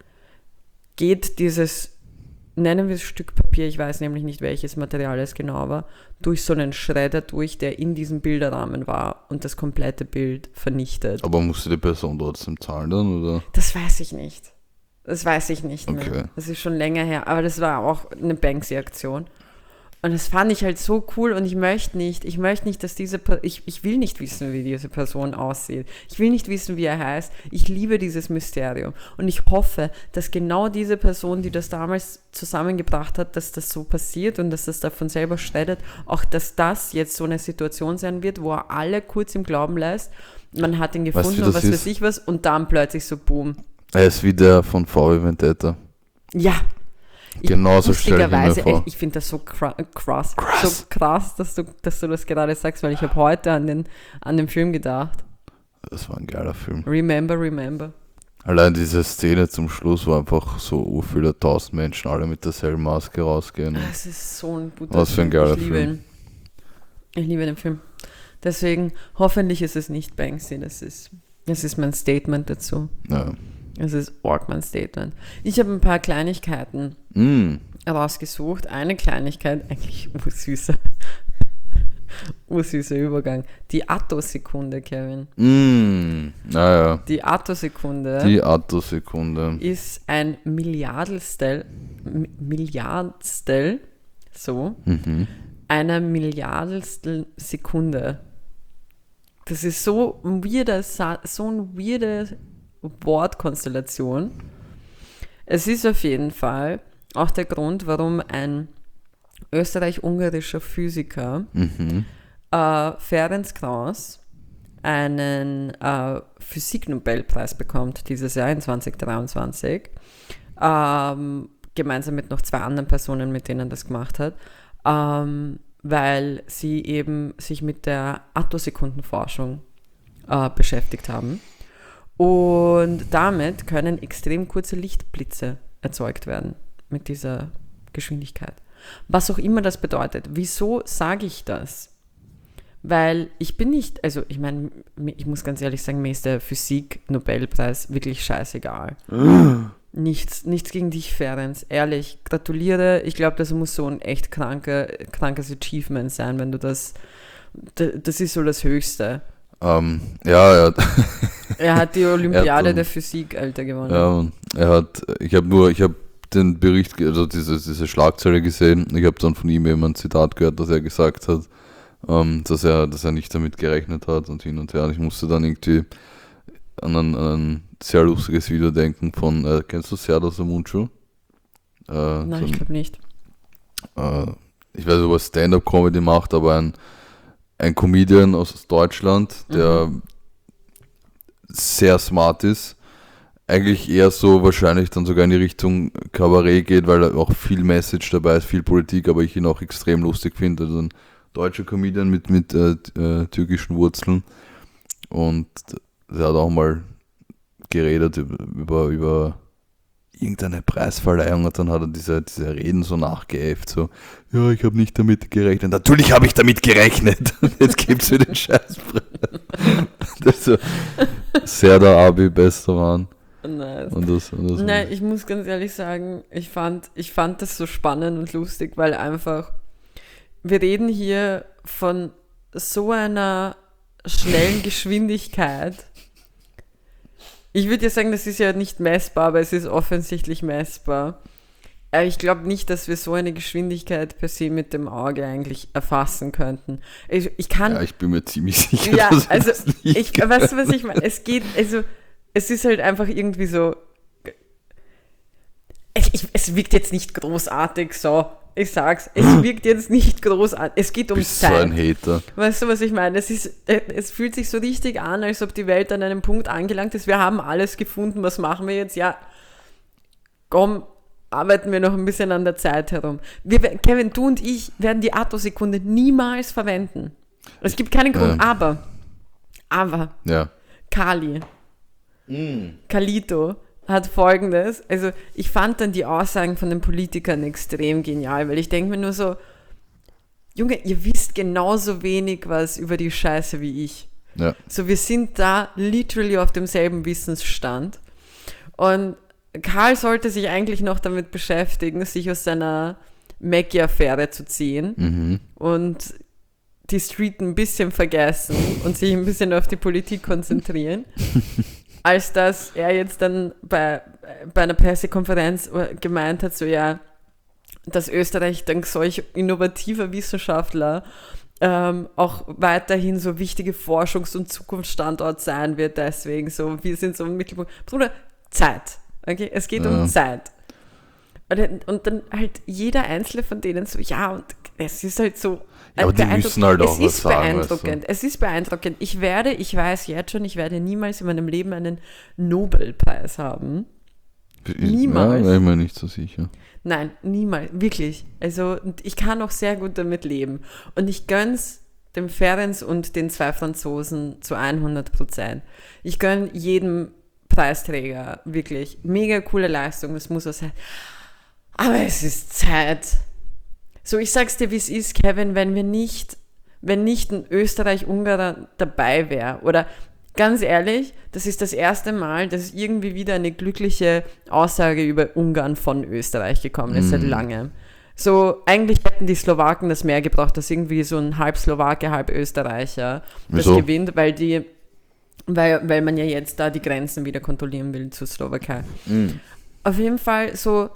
geht dieses, nennen wir es Stück Papier, ich weiß nämlich nicht, welches Material es genau war, durch so einen Schredder durch, der in diesem Bilderrahmen war und das komplette Bild vernichtet. Aber musste die Person trotzdem zahlen dann, oder? Das weiß ich nicht. Das weiß ich nicht mehr. Okay. Das ist schon länger her, aber das war auch eine Banksy-Aktion. Und das fand ich halt so cool, und ich möchte nicht, dass ich will nicht wissen, wie diese Person aussieht. Ich will nicht wissen, wie er heißt. Ich liebe dieses Mysterium. Und ich hoffe, dass genau diese Person, die das damals zusammengebracht hat, dass das so passiert und dass das davon selber schreddet, auch dass das jetzt so eine Situation sein wird, wo er alle kurz im Glauben lässt, man hat ihn gefunden und was weiß ich was, und dann plötzlich so boom. Er ist wie der von VW Vendetta. Ja. Genauso stelle ich mir vor. Ich finde das so krass, dass du das gerade sagst, weil ich habe heute an den Film gedacht. Das war ein geiler Film. Remember. Allein diese Szene zum Schluss, wo einfach so viele 1000 Menschen alle mit derselben Maske rausgehen. Das ist so ein guter Was für ein geiler Film. Ich liebe den Film. Deswegen, hoffentlich ist es nicht Banksy. Das ist mein Statement dazu. Ja. Es ist mein Statement. Ich habe ein paar Kleinigkeiten rausgesucht. Eine Kleinigkeit, eigentlich ursüßer Übergang. Die Attosekunde, Kevin. Naja. Die Attosekunde ist ein Milliardstel einer Milliardstel Sekunde. Das ist so eine weirde Wortkonstellation. Es ist auf jeden Fall auch der Grund, warum ein österreich-ungarischer Physiker, Ferenc Krauss, einen Physik-Nobelpreis bekommt dieses Jahr in 2023, gemeinsam mit noch 2 anderen Personen, mit denen er das gemacht hat, weil sie eben sich mit der Attosekundenforschung beschäftigt haben. Und damit können extrem kurze Lichtblitze erzeugt werden mit dieser Geschwindigkeit. Was auch immer das bedeutet. Wieso sage ich das? Weil ich bin nicht, also ich meine, ich muss ganz ehrlich sagen, mir ist der Physik-Nobelpreis wirklich scheißegal. Nichts gegen dich, Ferenc. Ehrlich, gratuliere. Ich glaube, das muss so ein echt krankes Achievement sein, wenn du das ist so das Höchste. Ja. Er hat die Olympiade der Physik, Alter, gewonnen. Ja, ich habe den Bericht, also diese Schlagzeile gesehen. Ich habe dann von ihm eben ein Zitat gehört, dass er gesagt hat, dass er nicht damit gerechnet hat und hin und her. Und ich musste dann irgendwie an ein sehr lustiges Video denken von, kennst du Serdar Somuncu? Nein, ich glaube nicht. Ich weiß nicht, ob er Stand-Up-Comedy macht, aber ein Comedian aus Deutschland, der sehr smart ist. Eigentlich eher so wahrscheinlich dann sogar in die Richtung Kabarett geht, weil da auch viel Message dabei ist, viel Politik, aber ich ihn auch extrem lustig finde. Also ein deutscher Comedian mit türkischen Wurzeln. Und der hat auch mal geredet über irgendeine Preisverleihung und dann hat er diese Reden so nachgeäfft, so, ja, ich habe nicht damit gerechnet. Natürlich habe ich damit gerechnet. Jetzt gibt's mir den Scheißpreis. Das ist so sehr der Abi, bester Mann. Nice. Und Nein, ich muss ganz ehrlich sagen, ich fand das so spannend und lustig, weil einfach, wir reden hier von so einer schnellen Geschwindigkeit. Ich würde ja sagen, das ist ja nicht messbar, aber es ist offensichtlich messbar. Aber ich glaube nicht, dass wir so eine Geschwindigkeit per se mit dem Auge eigentlich erfassen könnten. Ich bin mir ziemlich sicher, ja, dass also das nicht kann. weißt du, was ich meine? Es ist halt einfach irgendwie so. Es wirkt jetzt nicht großartig, so. Ich sag's, es wirkt jetzt nicht großartig. Es geht um Bist Zeit. so ein Hater. Weißt du, was ich meine? Es fühlt sich so richtig an, als ob die Welt an einem Punkt angelangt ist. Wir haben alles gefunden, was machen wir jetzt? Ja, komm, arbeiten wir noch ein bisschen an der Zeit herum. Kevin, du und ich werden die Attosekunde niemals verwenden. Es gibt keinen Grund, aber Ja. Kalito hat Folgendes, also ich fand dann die Aussagen von den Politikern extrem genial, weil ich denke mir nur so, Junge, ihr wisst genauso wenig was über die Scheiße wie ich. Ja. So, wir sind da literally auf demselben Wissensstand und Karl sollte sich eigentlich noch damit beschäftigen, sich aus seiner Maggie-Affäre zu ziehen und die Street ein bisschen vergessen und sich ein bisschen auf die Politik konzentrieren. Als dass er jetzt dann bei einer Pressekonferenz gemeint hat, so ja, dass Österreich dank solch innovativer Wissenschaftler auch weiterhin so wichtige Forschungs- und Zukunftsstandort sein wird. Deswegen so, wir sind so im Mittelpunkt. Bruder, Zeit. Okay? Es geht um Zeit. Und dann halt jeder einzelne von denen so, ja, und es ist halt so. Ja, aber die müssen halt auch was sagen. Es ist beeindruckend. Ich weiß jetzt schon, ich werde niemals in meinem Leben einen Nobelpreis haben. Niemals. Ja, wäre ich mir nicht so sicher. Nein, niemals. Wirklich. Also ich kann auch sehr gut damit leben. Und ich gönn's dem Ferenc und den 2 Franzosen zu 100%. Ich gönn jedem Preisträger wirklich mega coole Leistung. Das muss auch sein. Aber es ist Zeit. So, ich sag's dir, wie es ist, Kevin, wenn nicht ein Österreich-Ungarer dabei wäre. Oder ganz ehrlich, das ist das erste Mal, dass irgendwie wieder eine glückliche Aussage über Ungarn von Österreich gekommen ist, seit langem. So, eigentlich hätten die Slowaken das mehr gebraucht, dass irgendwie so ein halb Slowake, halb Österreicher das gewinnt, weil man ja jetzt da die Grenzen wieder kontrollieren will zur Slowakei. Auf jeden Fall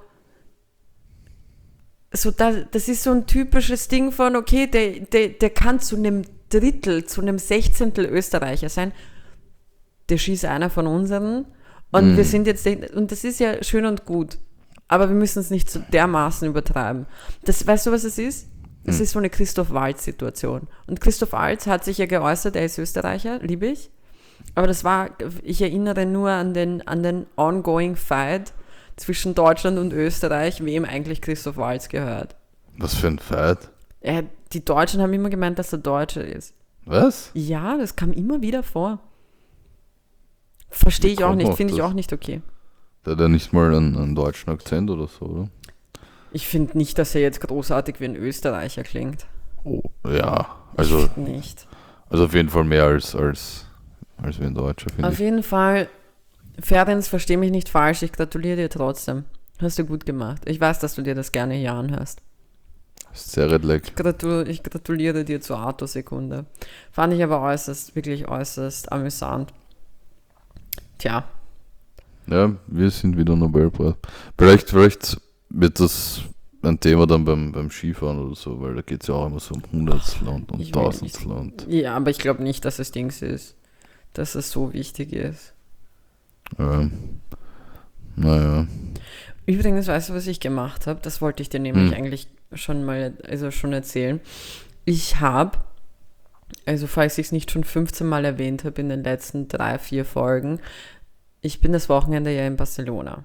das ist so ein typisches Ding von, okay, der kann zu einem Drittel, zu einem Sechzehntel Österreicher sein. Der schießt einer von unseren und wir sind jetzt, und das ist ja schön und gut, aber wir müssen es nicht so dermaßen übertreiben. Weißt du, was es ist? Es ist so eine Christoph Waltz-Situation. Und Christoph Waltz hat sich ja geäußert, er ist Österreicher, liebe ich. Aber ich erinnere nur an den ongoing Fight zwischen Deutschland und Österreich, wem eigentlich Christoph Waltz gehört. Was für ein Fight? Die Deutschen haben immer gemeint, dass er Deutscher ist. Was? Ja, das kam immer wieder vor. Verstehe ich auch nicht, finde ich auch nicht okay. Der hat ja nicht mal einen deutschen Akzent oder so, oder? Ich finde nicht, dass er jetzt großartig wie ein Österreicher klingt. Oh, ja. Also nicht. Also auf jeden Fall mehr als wie ein Deutscher, finde ich. Auf jeden Fall, Ferenc, versteh mich nicht falsch, ich gratuliere dir trotzdem. Hast du gut gemacht. Ich weiß, dass du dir das gerne hier anhörst. Sehr redleck. Ich gratuliere dir zur Attosekunde. Fand ich aber wirklich äußerst amüsant. Tja. Ja, wir sind wieder Nobelpreis. Vielleicht wird das ein Thema dann beim Skifahren oder so, weil da geht es ja auch immer so um Hundertstel und Tausendstel. Ja, aber ich glaube nicht, dass es Dings ist, dass es so wichtig ist. Naja. Übrigens, weißt du, was ich gemacht habe? Das wollte ich dir nämlich eigentlich schon erzählen. Ich habe, also falls ich es nicht schon 15 Mal erwähnt habe in den letzten 3-4 Folgen, ich bin das Wochenende ja in Barcelona.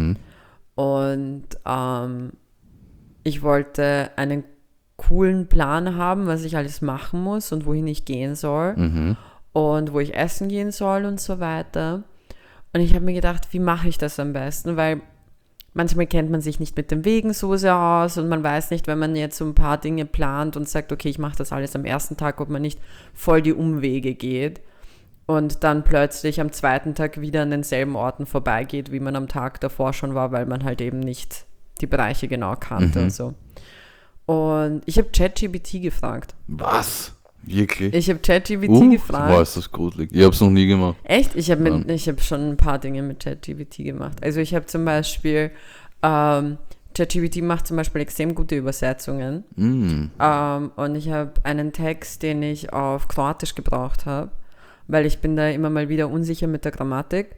Und ich wollte einen coolen Plan haben, was ich alles machen muss und wohin ich gehen soll und wo ich essen gehen soll und so weiter. Und ich habe mir gedacht, wie mache ich das am besten? Weil manchmal kennt man sich nicht mit den Wegen so sehr aus und man weiß nicht, wenn man jetzt so ein paar Dinge plant und sagt, okay, ich mache das alles am ersten Tag, ob man nicht voll die Umwege geht und dann plötzlich am zweiten Tag wieder an denselben Orten vorbeigeht, wie man am Tag davor schon war, weil man halt eben nicht die Bereiche genau kannte und so. Und ich habe ChatGPT gefragt. Was? Wirklich? Ich habe ChatGPT gefragt. Boah, ist das gruselig. Ich habe es noch nie gemacht. Echt? Ich habe schon ein paar Dinge mit ChatGPT gemacht. Also ich habe zum Beispiel, ChatGPT macht zum Beispiel extrem gute Übersetzungen. Und ich habe einen Text, den ich auf Kroatisch gebraucht habe, weil ich bin da immer mal wieder unsicher mit der Grammatik,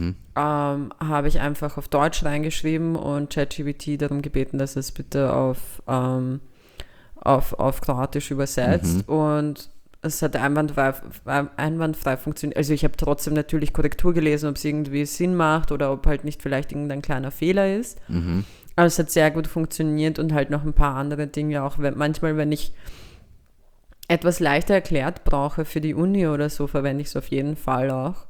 habe ich einfach auf Deutsch reingeschrieben und ChatGPT darum gebeten, dass es bitte auf Kroatisch übersetzt und es hat einwandfrei funktioniert. Also ich habe trotzdem natürlich Korrektur gelesen, ob es irgendwie Sinn macht oder ob halt nicht vielleicht irgendein kleiner Fehler ist. Aber es hat sehr gut funktioniert und halt noch ein paar andere Dinge auch. Manchmal, wenn ich etwas leichter erklärt brauche für die Uni oder so, verwende ich es auf jeden Fall auch.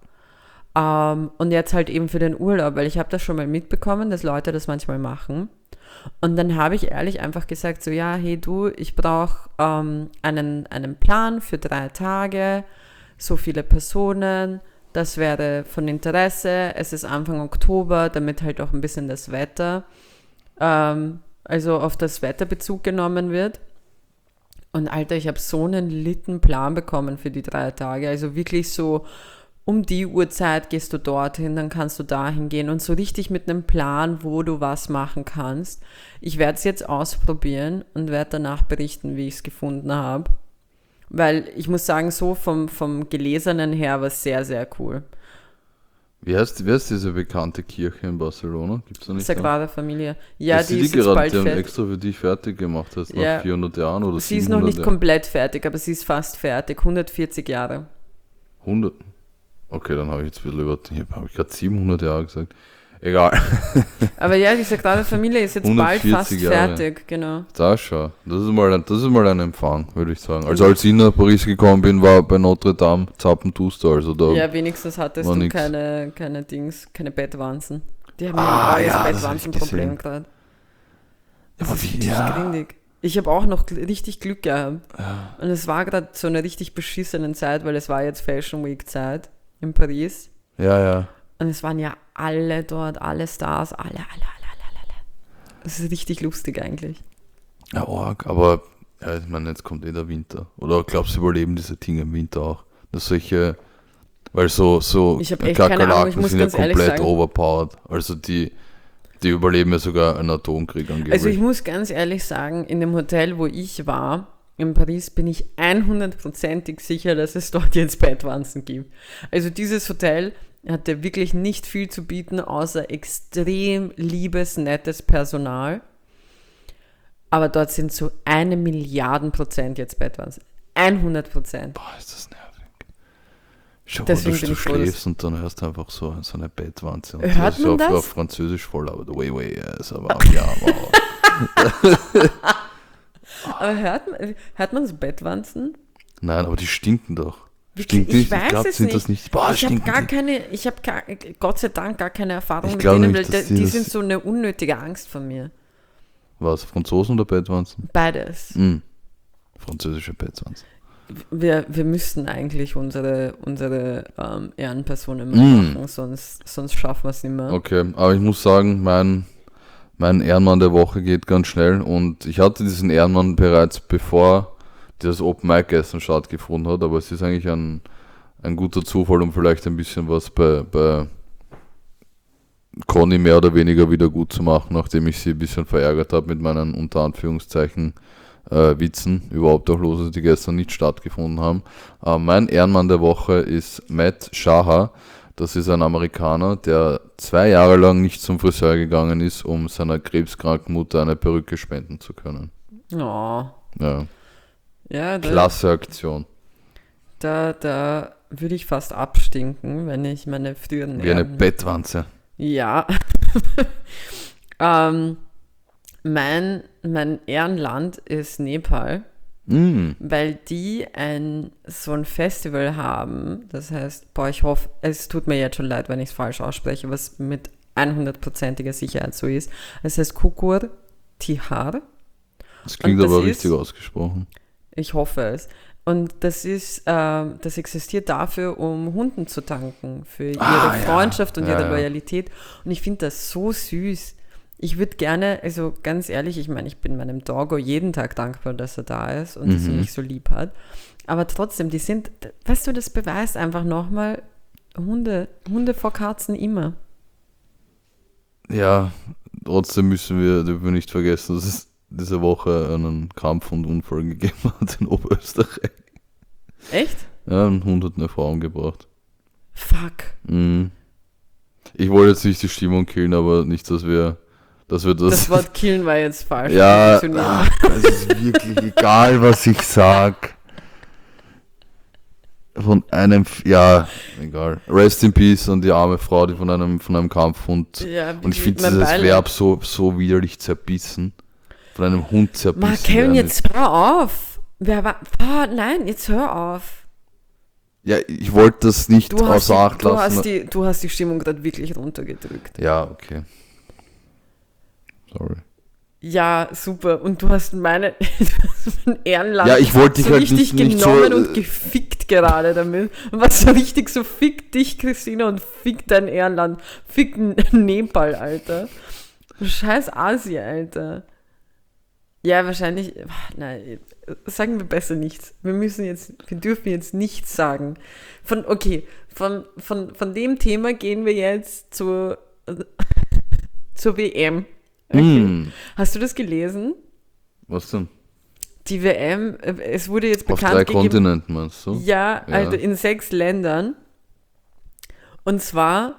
Und jetzt halt eben für den Urlaub, weil ich habe das schon mal mitbekommen, dass Leute das manchmal machen. Und dann habe ich ehrlich einfach gesagt, so ja, hey du, ich brauche einen Plan für 3 Tage, so viele Personen, das wäre von Interesse, es ist Anfang Oktober, damit halt auch ein bisschen das Wetter, also auf das Wetter Bezug genommen wird. Und Alter, ich habe so einen litten Plan bekommen für die 3 Tage, also wirklich so, um die Uhrzeit gehst du dorthin, dann kannst du dahin gehen und so richtig mit einem Plan, wo du was machen kannst. Ich werde es jetzt ausprobieren und werde danach berichten, wie ich es gefunden habe. Weil ich muss sagen, so vom Gelesenen her war es sehr, sehr cool. Wie heißt diese bekannte Kirche in Barcelona? Gibt's da nicht? Sagrada Familia. Ja, das die ist jetzt gerade bald fertig. extra für dich fertig gemacht hast, nach 400 Jahren oder 700 Sie ist noch nicht komplett fertig, aber sie ist fast fertig. 140 Jahre. 100? Okay, dann habe ich jetzt ein bisschen habe ich gerade 700 Jahre gesagt. Egal. Aber ja, die Sagrada Familia ist jetzt bald fast Jahre. fertig, genau. Da schau. Das ist mal ein Empfang, würde ich sagen. Also als ich nach Paris gekommen bin, war bei Notre Dame Zappenduster. Also da ja, wenigstens hattest du keine Bettwanzen. Die haben das Bettwanzenproblem gerade. Das ist richtig grindig. Ich habe auch noch richtig Glück gehabt. Ja. Und es war gerade so eine richtig beschissene Zeit, weil es war jetzt Fashion Week Zeit in Paris. Ja. Und es waren ja alle dort, alle Stars, alle. Das ist richtig lustig eigentlich. Ja, arg, aber ja, ich meine, jetzt kommt der Winter. Oder glaubst du, überleben diese Dinge im Winter auch? Dass solche, weil so Kakerlaken sind ja komplett overpowered. Also die überleben ja sogar einen Atomkrieg angeblich. Also ich muss ganz ehrlich sagen, in dem Hotel, wo ich war, in Paris, bin ich 100%ig sicher, dass es dort jetzt Bettwanzen gibt. Also dieses Hotel hatte wirklich nicht viel zu bieten, außer extrem liebes, nettes Personal. Aber dort sind so 1 Milliarden% jetzt Bettwanzen. 100%. Boah, ist das nervig. Schau, deswegen du schläfst und dann hörst du einfach so eine Bettwanze. Und hört man das? Auf Französisch voll, aber ist aber ja, wow. Aber hört man so Bettwanzen? Nein, aber die stinken doch. Ich weiß es nicht. Das nicht. Boah, ich habe Gott sei Dank gar keine Erfahrung mit denen, weil die sind so eine unnötige Angst von mir. Was, Franzosen oder Bettwanzen? Beides. Französische Bettwanzen. Wir müssten eigentlich unsere Ehrenpersonen machen, sonst schaffen wir es nicht mehr. Okay, aber ich muss sagen, mein Ehrenmann der Woche geht ganz schnell und ich hatte diesen Ehrenmann bereits bevor das Open Mic gestern stattgefunden hat, aber es ist eigentlich ein guter Zufall, um vielleicht ein bisschen was bei Conny mehr oder weniger wieder gut zu machen, nachdem ich sie ein bisschen verärgert habe mit meinen unter Anführungszeichen Witzen über Obdachlose, die gestern nicht stattgefunden haben. Mein Ehrenmann der Woche ist Matt Shaha. Das ist ein Amerikaner, der 2 Jahre lang nicht zum Friseur gegangen ist, um seiner krebskranken Mutter eine Perücke spenden zu können. Oh. Ja, Ja, klasse Aktion. da würde ich fast abstinken, wenn ich meine früheren Wie eine Bettwanze. Ja. Mein Ehrenland ist Nepal, weil die so ein Festival haben. Das heißt, ich hoffe, es tut mir jetzt schon leid, wenn ich es falsch ausspreche, was mit 100%iger Sicherheit so ist. Es heißt Kukur Tihar. Das klingt aber richtig ausgesprochen. Ich hoffe es. Und das existiert dafür, um Hunden zu tanken, für ihre Freundschaft und ihre Loyalität. Und ich finde das so süß. Ich würde gerne, also ganz ehrlich, ich meine, ich bin meinem Doggo jeden Tag dankbar, dass er da ist und dass er mich so lieb hat. Aber trotzdem, die sind, weißt du, das beweist einfach nochmal, Hunde vor Katzen immer. Ja, trotzdem dürfen wir nicht vergessen, dass es diese Woche einen Kampfhundunfall gegeben hat in Oberösterreich. Echt? Ja, ein Hund hat eine Frau umgebracht. Fuck. Ich wollte jetzt nicht die Stimmung killen, aber nicht, dass wir das... Das Wort killen war jetzt falsch. Ja, es ist wirklich egal, was ich sag. Von einem, ja, egal. Rest in Peace an die arme Frau, die von einem Kampfhund... Ja, und ich finde dieses Verb so widerlich zerbissen. Von einem Hund zerbissen. Kevin, jetzt hör auf. Nein, jetzt hör auf. Ja, ich wollte das nicht außer Acht lassen. Du hast die Stimmung gerade wirklich runtergedrückt. Ja, okay. Sorry. Ja, super. Und du hast mein Ehrenland ja, ich wollte dich so halt richtig nicht genommen so, und gefickt gerade damit. Was so richtig so, fick dich, Christina, und fick dein Ehrenland. Fick Nepal, Alter. Scheiß Asi, Alter. Ja, wahrscheinlich, nein, sagen wir besser nichts. Wir dürfen jetzt nichts sagen. Von dem Thema gehen wir jetzt zur WM. Okay. Hast du das gelesen? Was denn? Die WM, es wurde jetzt auf bekannt gegeben. Auf 3 Kontinenten, meinst du? Ja, also in 6 Ländern. Und zwar,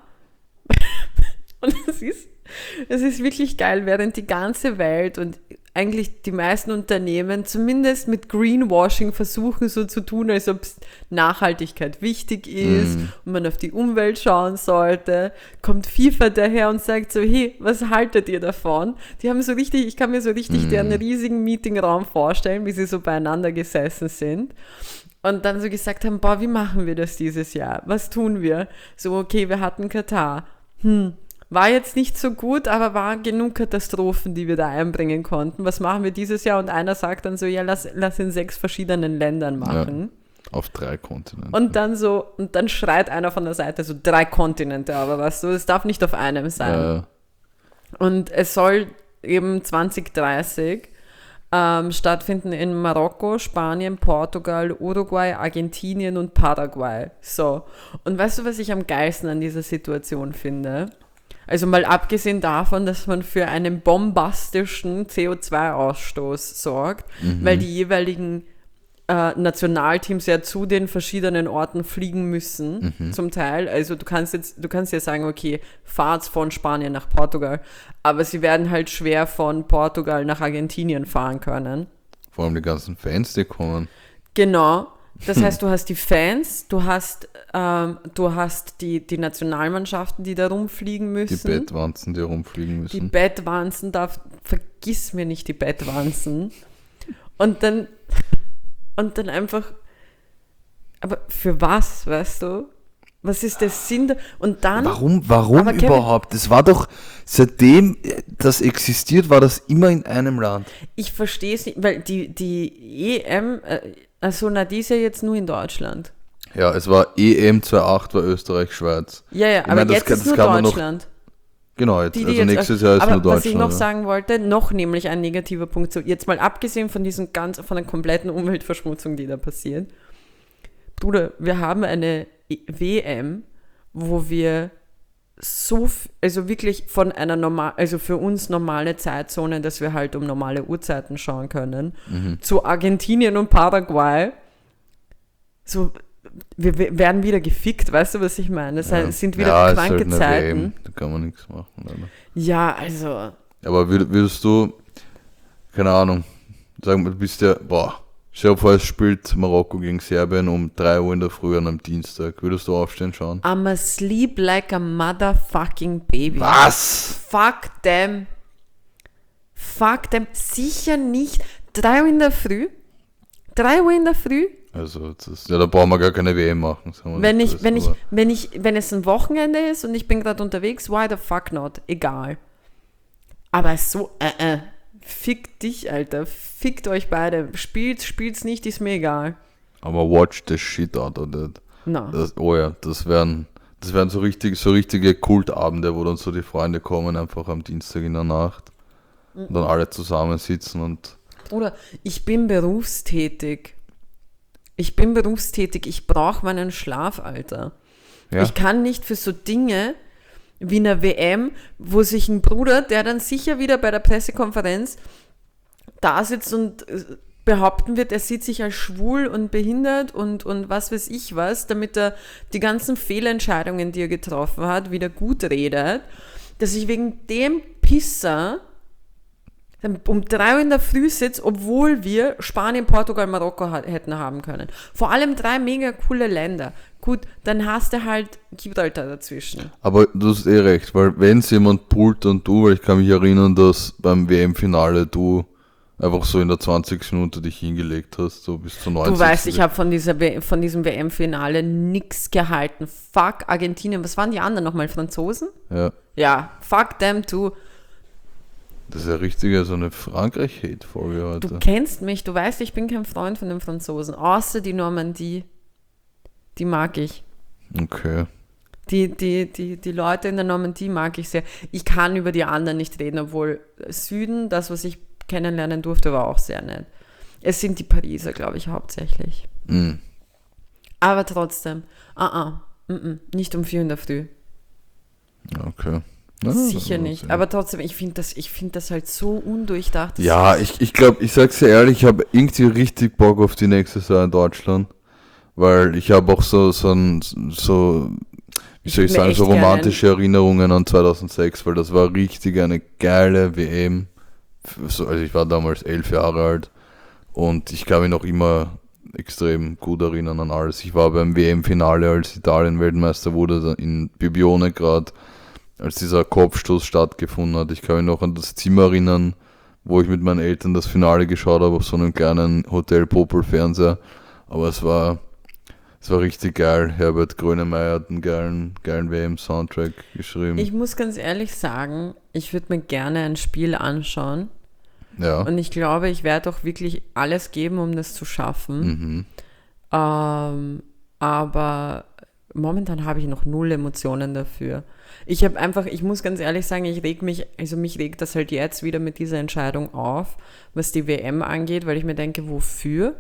und es ist wirklich geil, während die ganze Welt und eigentlich die meisten Unternehmen zumindest mit Greenwashing versuchen so zu tun, als ob Nachhaltigkeit wichtig ist und man auf die Umwelt schauen sollte, kommt FIFA daher und sagt so, hey, was haltet ihr davon? Die haben so richtig, ich kann mir so richtig deren riesigen Meetingraum vorstellen, wie sie so beieinander gesessen sind. Und dann so gesagt haben, wie machen wir das dieses Jahr? Was tun wir? So, okay, wir hatten Katar. War jetzt nicht so gut, aber waren genug Katastrophen, die wir da einbringen konnten. Was machen wir dieses Jahr? Und einer sagt dann so, ja, lass in 6 verschiedenen Ländern machen. Ja, auf 3 Kontinenten. Und dann schreit einer von der Seite so 3 Kontinente, aber weißt du, es darf nicht auf einem sein. Ja. Und es soll eben 2030 stattfinden in Marokko, Spanien, Portugal, Uruguay, Argentinien und Paraguay. So. Und weißt du, was ich am geilsten an dieser Situation finde? Also mal abgesehen davon, dass man für einen bombastischen CO2-Ausstoß sorgt, weil die jeweiligen Nationalteams ja zu den verschiedenen Orten fliegen müssen, zum Teil. Also du kannst ja sagen, okay, fahrt von Spanien nach Portugal, aber sie werden halt schwer von Portugal nach Argentinien fahren können. Vor allem die ganzen Fans, die kommen. Genau. Das heißt, du hast die Fans, du hast die Nationalmannschaften, die da rumfliegen müssen. Die Bettwanzen, die rumfliegen müssen. Die Bettwanzen, vergiss mir nicht die Bettwanzen. Und dann einfach, aber für was, weißt du? Was ist der Sinn? Und dann... Warum Kevin, überhaupt? Das war doch, seitdem das existiert, war das immer in einem Land. Ich verstehe es nicht, weil die EM, die ist ja jetzt nur in Deutschland. Ja, es war EM 2008, war Österreich, Schweiz. Ja, aber jetzt ist nur Deutschland. Genau, nächstes Jahr ist nur Deutschland. Aber was ich noch sagen wollte, nämlich ein negativer Punkt, so jetzt mal abgesehen von von der kompletten Umweltverschmutzung, die da passiert. Bruder, wir haben eine WM, wo wir also wirklich von einer für uns normale Zeitzone, dass wir halt um normale Uhrzeiten schauen können, zu Argentinien und Paraguay. So, wir werden wieder gefickt, weißt du, was ich meine? Es sind wieder kranke Zeiten. WM, da kann man nichts machen. Leider. Ja, also. Aber würdest du, keine Ahnung, sagen, du bist ja, stell dir vor, es spielt Marokko gegen Serbien um 3 Uhr in der Früh an einem Dienstag. Würdest du aufstehen schauen? I'm asleep like a motherfucking baby. Was? Fuck them. Sicher nicht. 3 Uhr in der Früh? 3 Uhr in der Früh? Also, da brauchen wir gar keine WM machen. Wenn es ein Wochenende ist und ich bin gerade unterwegs, why the fuck not? Egal. Aber so, fick dich, Alter. Fickt euch beide. Spielt's nicht, ist mir egal. Aber watch the shit out of that. No. Das wären so richtige Kultabende, wo dann so die Freunde kommen, einfach am Dienstag in der Nacht. Und dann alle zusammensitzen und... Oder ich bin berufstätig. Ich brauche meinen Schlaf, Alter. Ja. Ich kann nicht für so Dinge wie eine WM, wo sich ein Bruder, der dann sicher wieder bei der Pressekonferenz da sitzt und behaupten wird, er sieht sich als schwul und behindert und was weiß ich was, damit er die ganzen Fehlentscheidungen, die er getroffen hat, wieder gut redet, dass ich wegen dem Pisser um 3 Uhr in der Früh sitze, obwohl wir Spanien, Portugal, Marokko hätten haben können. Vor allem 3 mega coole Länder. Gut, dann hast du halt Gibraltar dazwischen. Aber du hast recht, weil wenn es jemand pullt und du, weil ich kann mich erinnern, dass beim WM-Finale du einfach so in der 20. Minute dich hingelegt hast, so bis zur 90. Du weißt, ich habe von diesem WM-Finale nichts gehalten. Fuck Argentinien. Was waren die anderen nochmal? Franzosen? Ja. Ja, fuck them too. Das ist ja richtig so eine Frankreich-Hate-Folge heute. Du kennst mich, du weißt, ich bin kein Freund von den Franzosen, außer die Normandie. Die mag ich. Okay. Die Leute in der Normandie mag ich sehr. Ich kann über die anderen nicht reden, obwohl Süden, das, was ich kennenlernen durfte, war auch sehr nett. Es sind die Pariser, glaube ich, hauptsächlich. Mm. Aber trotzdem, nicht um 4 in der Früh. Okay. Sicher nicht, aber trotzdem, ich finde das halt so undurchdacht. Ja, ich glaube, ich sag's dir ehrlich, ich habe irgendwie richtig Bock auf die nächste Saison in Deutschland, weil ich habe auch so romantische Erinnerungen an 2006, weil das war richtig eine geile WM. Also ich war damals 11 Jahre alt und ich kann mich noch immer extrem gut erinnern an alles. Ich war beim WM-Finale, als Italien Weltmeister wurde, in Bibione gerade, als dieser Kopfstoß stattgefunden hat. Ich kann mich noch an das Zimmer erinnern, wo ich mit meinen Eltern das Finale geschaut habe, auf so einem kleinen Hotel-Popel-Fernseher. Aber es war richtig geil. Herbert Grönemeyer hat einen geilen WM-Soundtrack geschrieben. Ich muss ganz ehrlich sagen, ich würde mir gerne ein Spiel anschauen. Ja. Und ich glaube, ich werde auch wirklich alles geben, um das zu schaffen. Aber momentan habe ich noch 0 Emotionen dafür. Ich muss ganz ehrlich sagen, mich regt das halt jetzt wieder mit dieser Entscheidung auf, was die WM angeht, weil ich mir denke, wofür?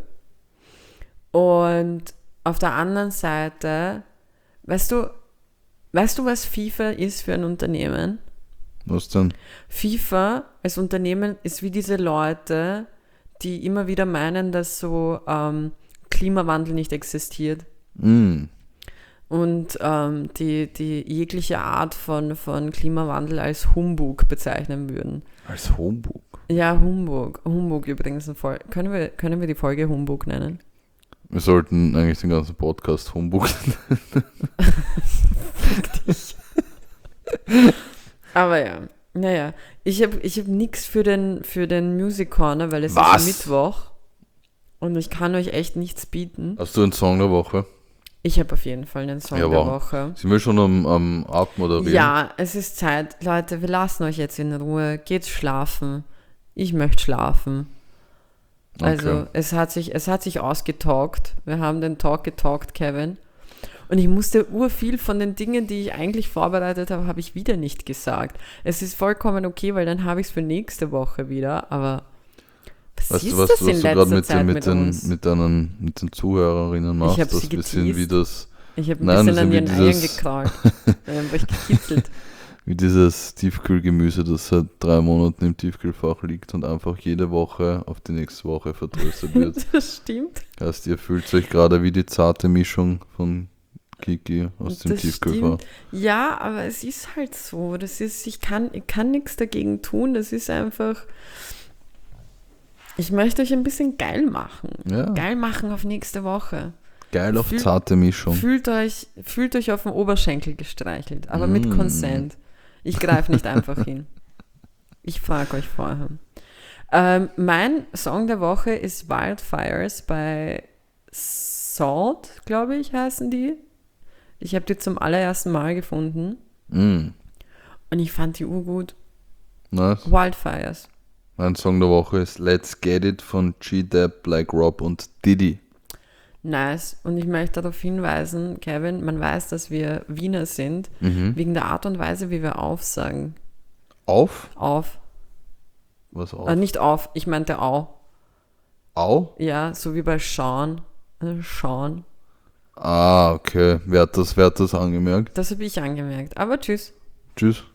Und auf der anderen Seite, weißt du, was FIFA ist für ein Unternehmen? Was denn? FIFA als Unternehmen ist wie diese Leute, die immer wieder meinen, dass so Klimawandel nicht existiert. Mm. Und die jegliche Art von Klimawandel als Humbug bezeichnen würden. Als Humbug? Ja, Humbug. Humbug übrigens. Können wir die Folge Humbug nennen? Wir sollten eigentlich den ganzen Podcast Humbug nennen. Aber ja, naja. Ich hab nichts für den Music Corner, weil es ist Mittwoch. Und ich kann euch echt nichts bieten. Hast du einen Song der Woche? Ich habe auf jeden Fall einen Song der Woche. Sind wir schon am Abmoderieren? Ja, es ist Zeit. Leute, wir lassen euch jetzt in Ruhe. Geht schlafen. Ich möchte schlafen. Also, Okay. es hat sich ausgetalkt. Wir haben den Talk getalkt, Kevin. Und ich musste urviel von den Dingen, die ich eigentlich vorbereitet habe, habe ich wieder nicht gesagt. Es ist vollkommen okay, weil dann habe ich es für nächste Woche wieder. Aber was ist das in letzter Zeit mit uns? Mit den Zuhörerinnen machst? Ich habe sie bisschen wie geteased. das. Ich habe ein bisschen an ihren Eiern gekrault. Dann habe ich gekitzelt. wie dieses Tiefkühlgemüse, das seit 3 Monaten im Tiefkühlfach liegt und einfach jede Woche auf die nächste Woche vertröstet wird. Das stimmt. Heißt, ihr fühlt euch gerade wie die zarte Mischung von Kiki aus dem Das Tiefkühlfach. stimmt. Ja, aber es ist halt so. Ich kann nichts dagegen tun. Das ist einfach. Ich möchte euch ein bisschen geil machen. Ja. Geil machen auf nächste Woche. Geil auf zarte Mischung. Fühlt euch auf den Oberschenkel gestreichelt, aber mit Consent. Ich greife nicht einfach hin. Ich frage euch vorher. Mein Song der Woche ist Wildfires bei Salt, glaube ich, heißen die. Ich habe die zum allerersten Mal gefunden. Und ich fand die urgut. Nice. Wildfires. Mein Song der Woche ist Let's Get It von G-Dep, Black Rob und Diddy. Nice. Und ich möchte darauf hinweisen, Kevin, man weiß, dass wir Wiener sind, wegen der Art und Weise, wie wir aufsagen. Auf? Auf. Was auf? Nicht auf, ich meinte au. Au? Ja, so wie bei Sean. Sean. Ah, okay. Wer hat das angemerkt? Das habe ich angemerkt. Aber tschüss. Tschüss.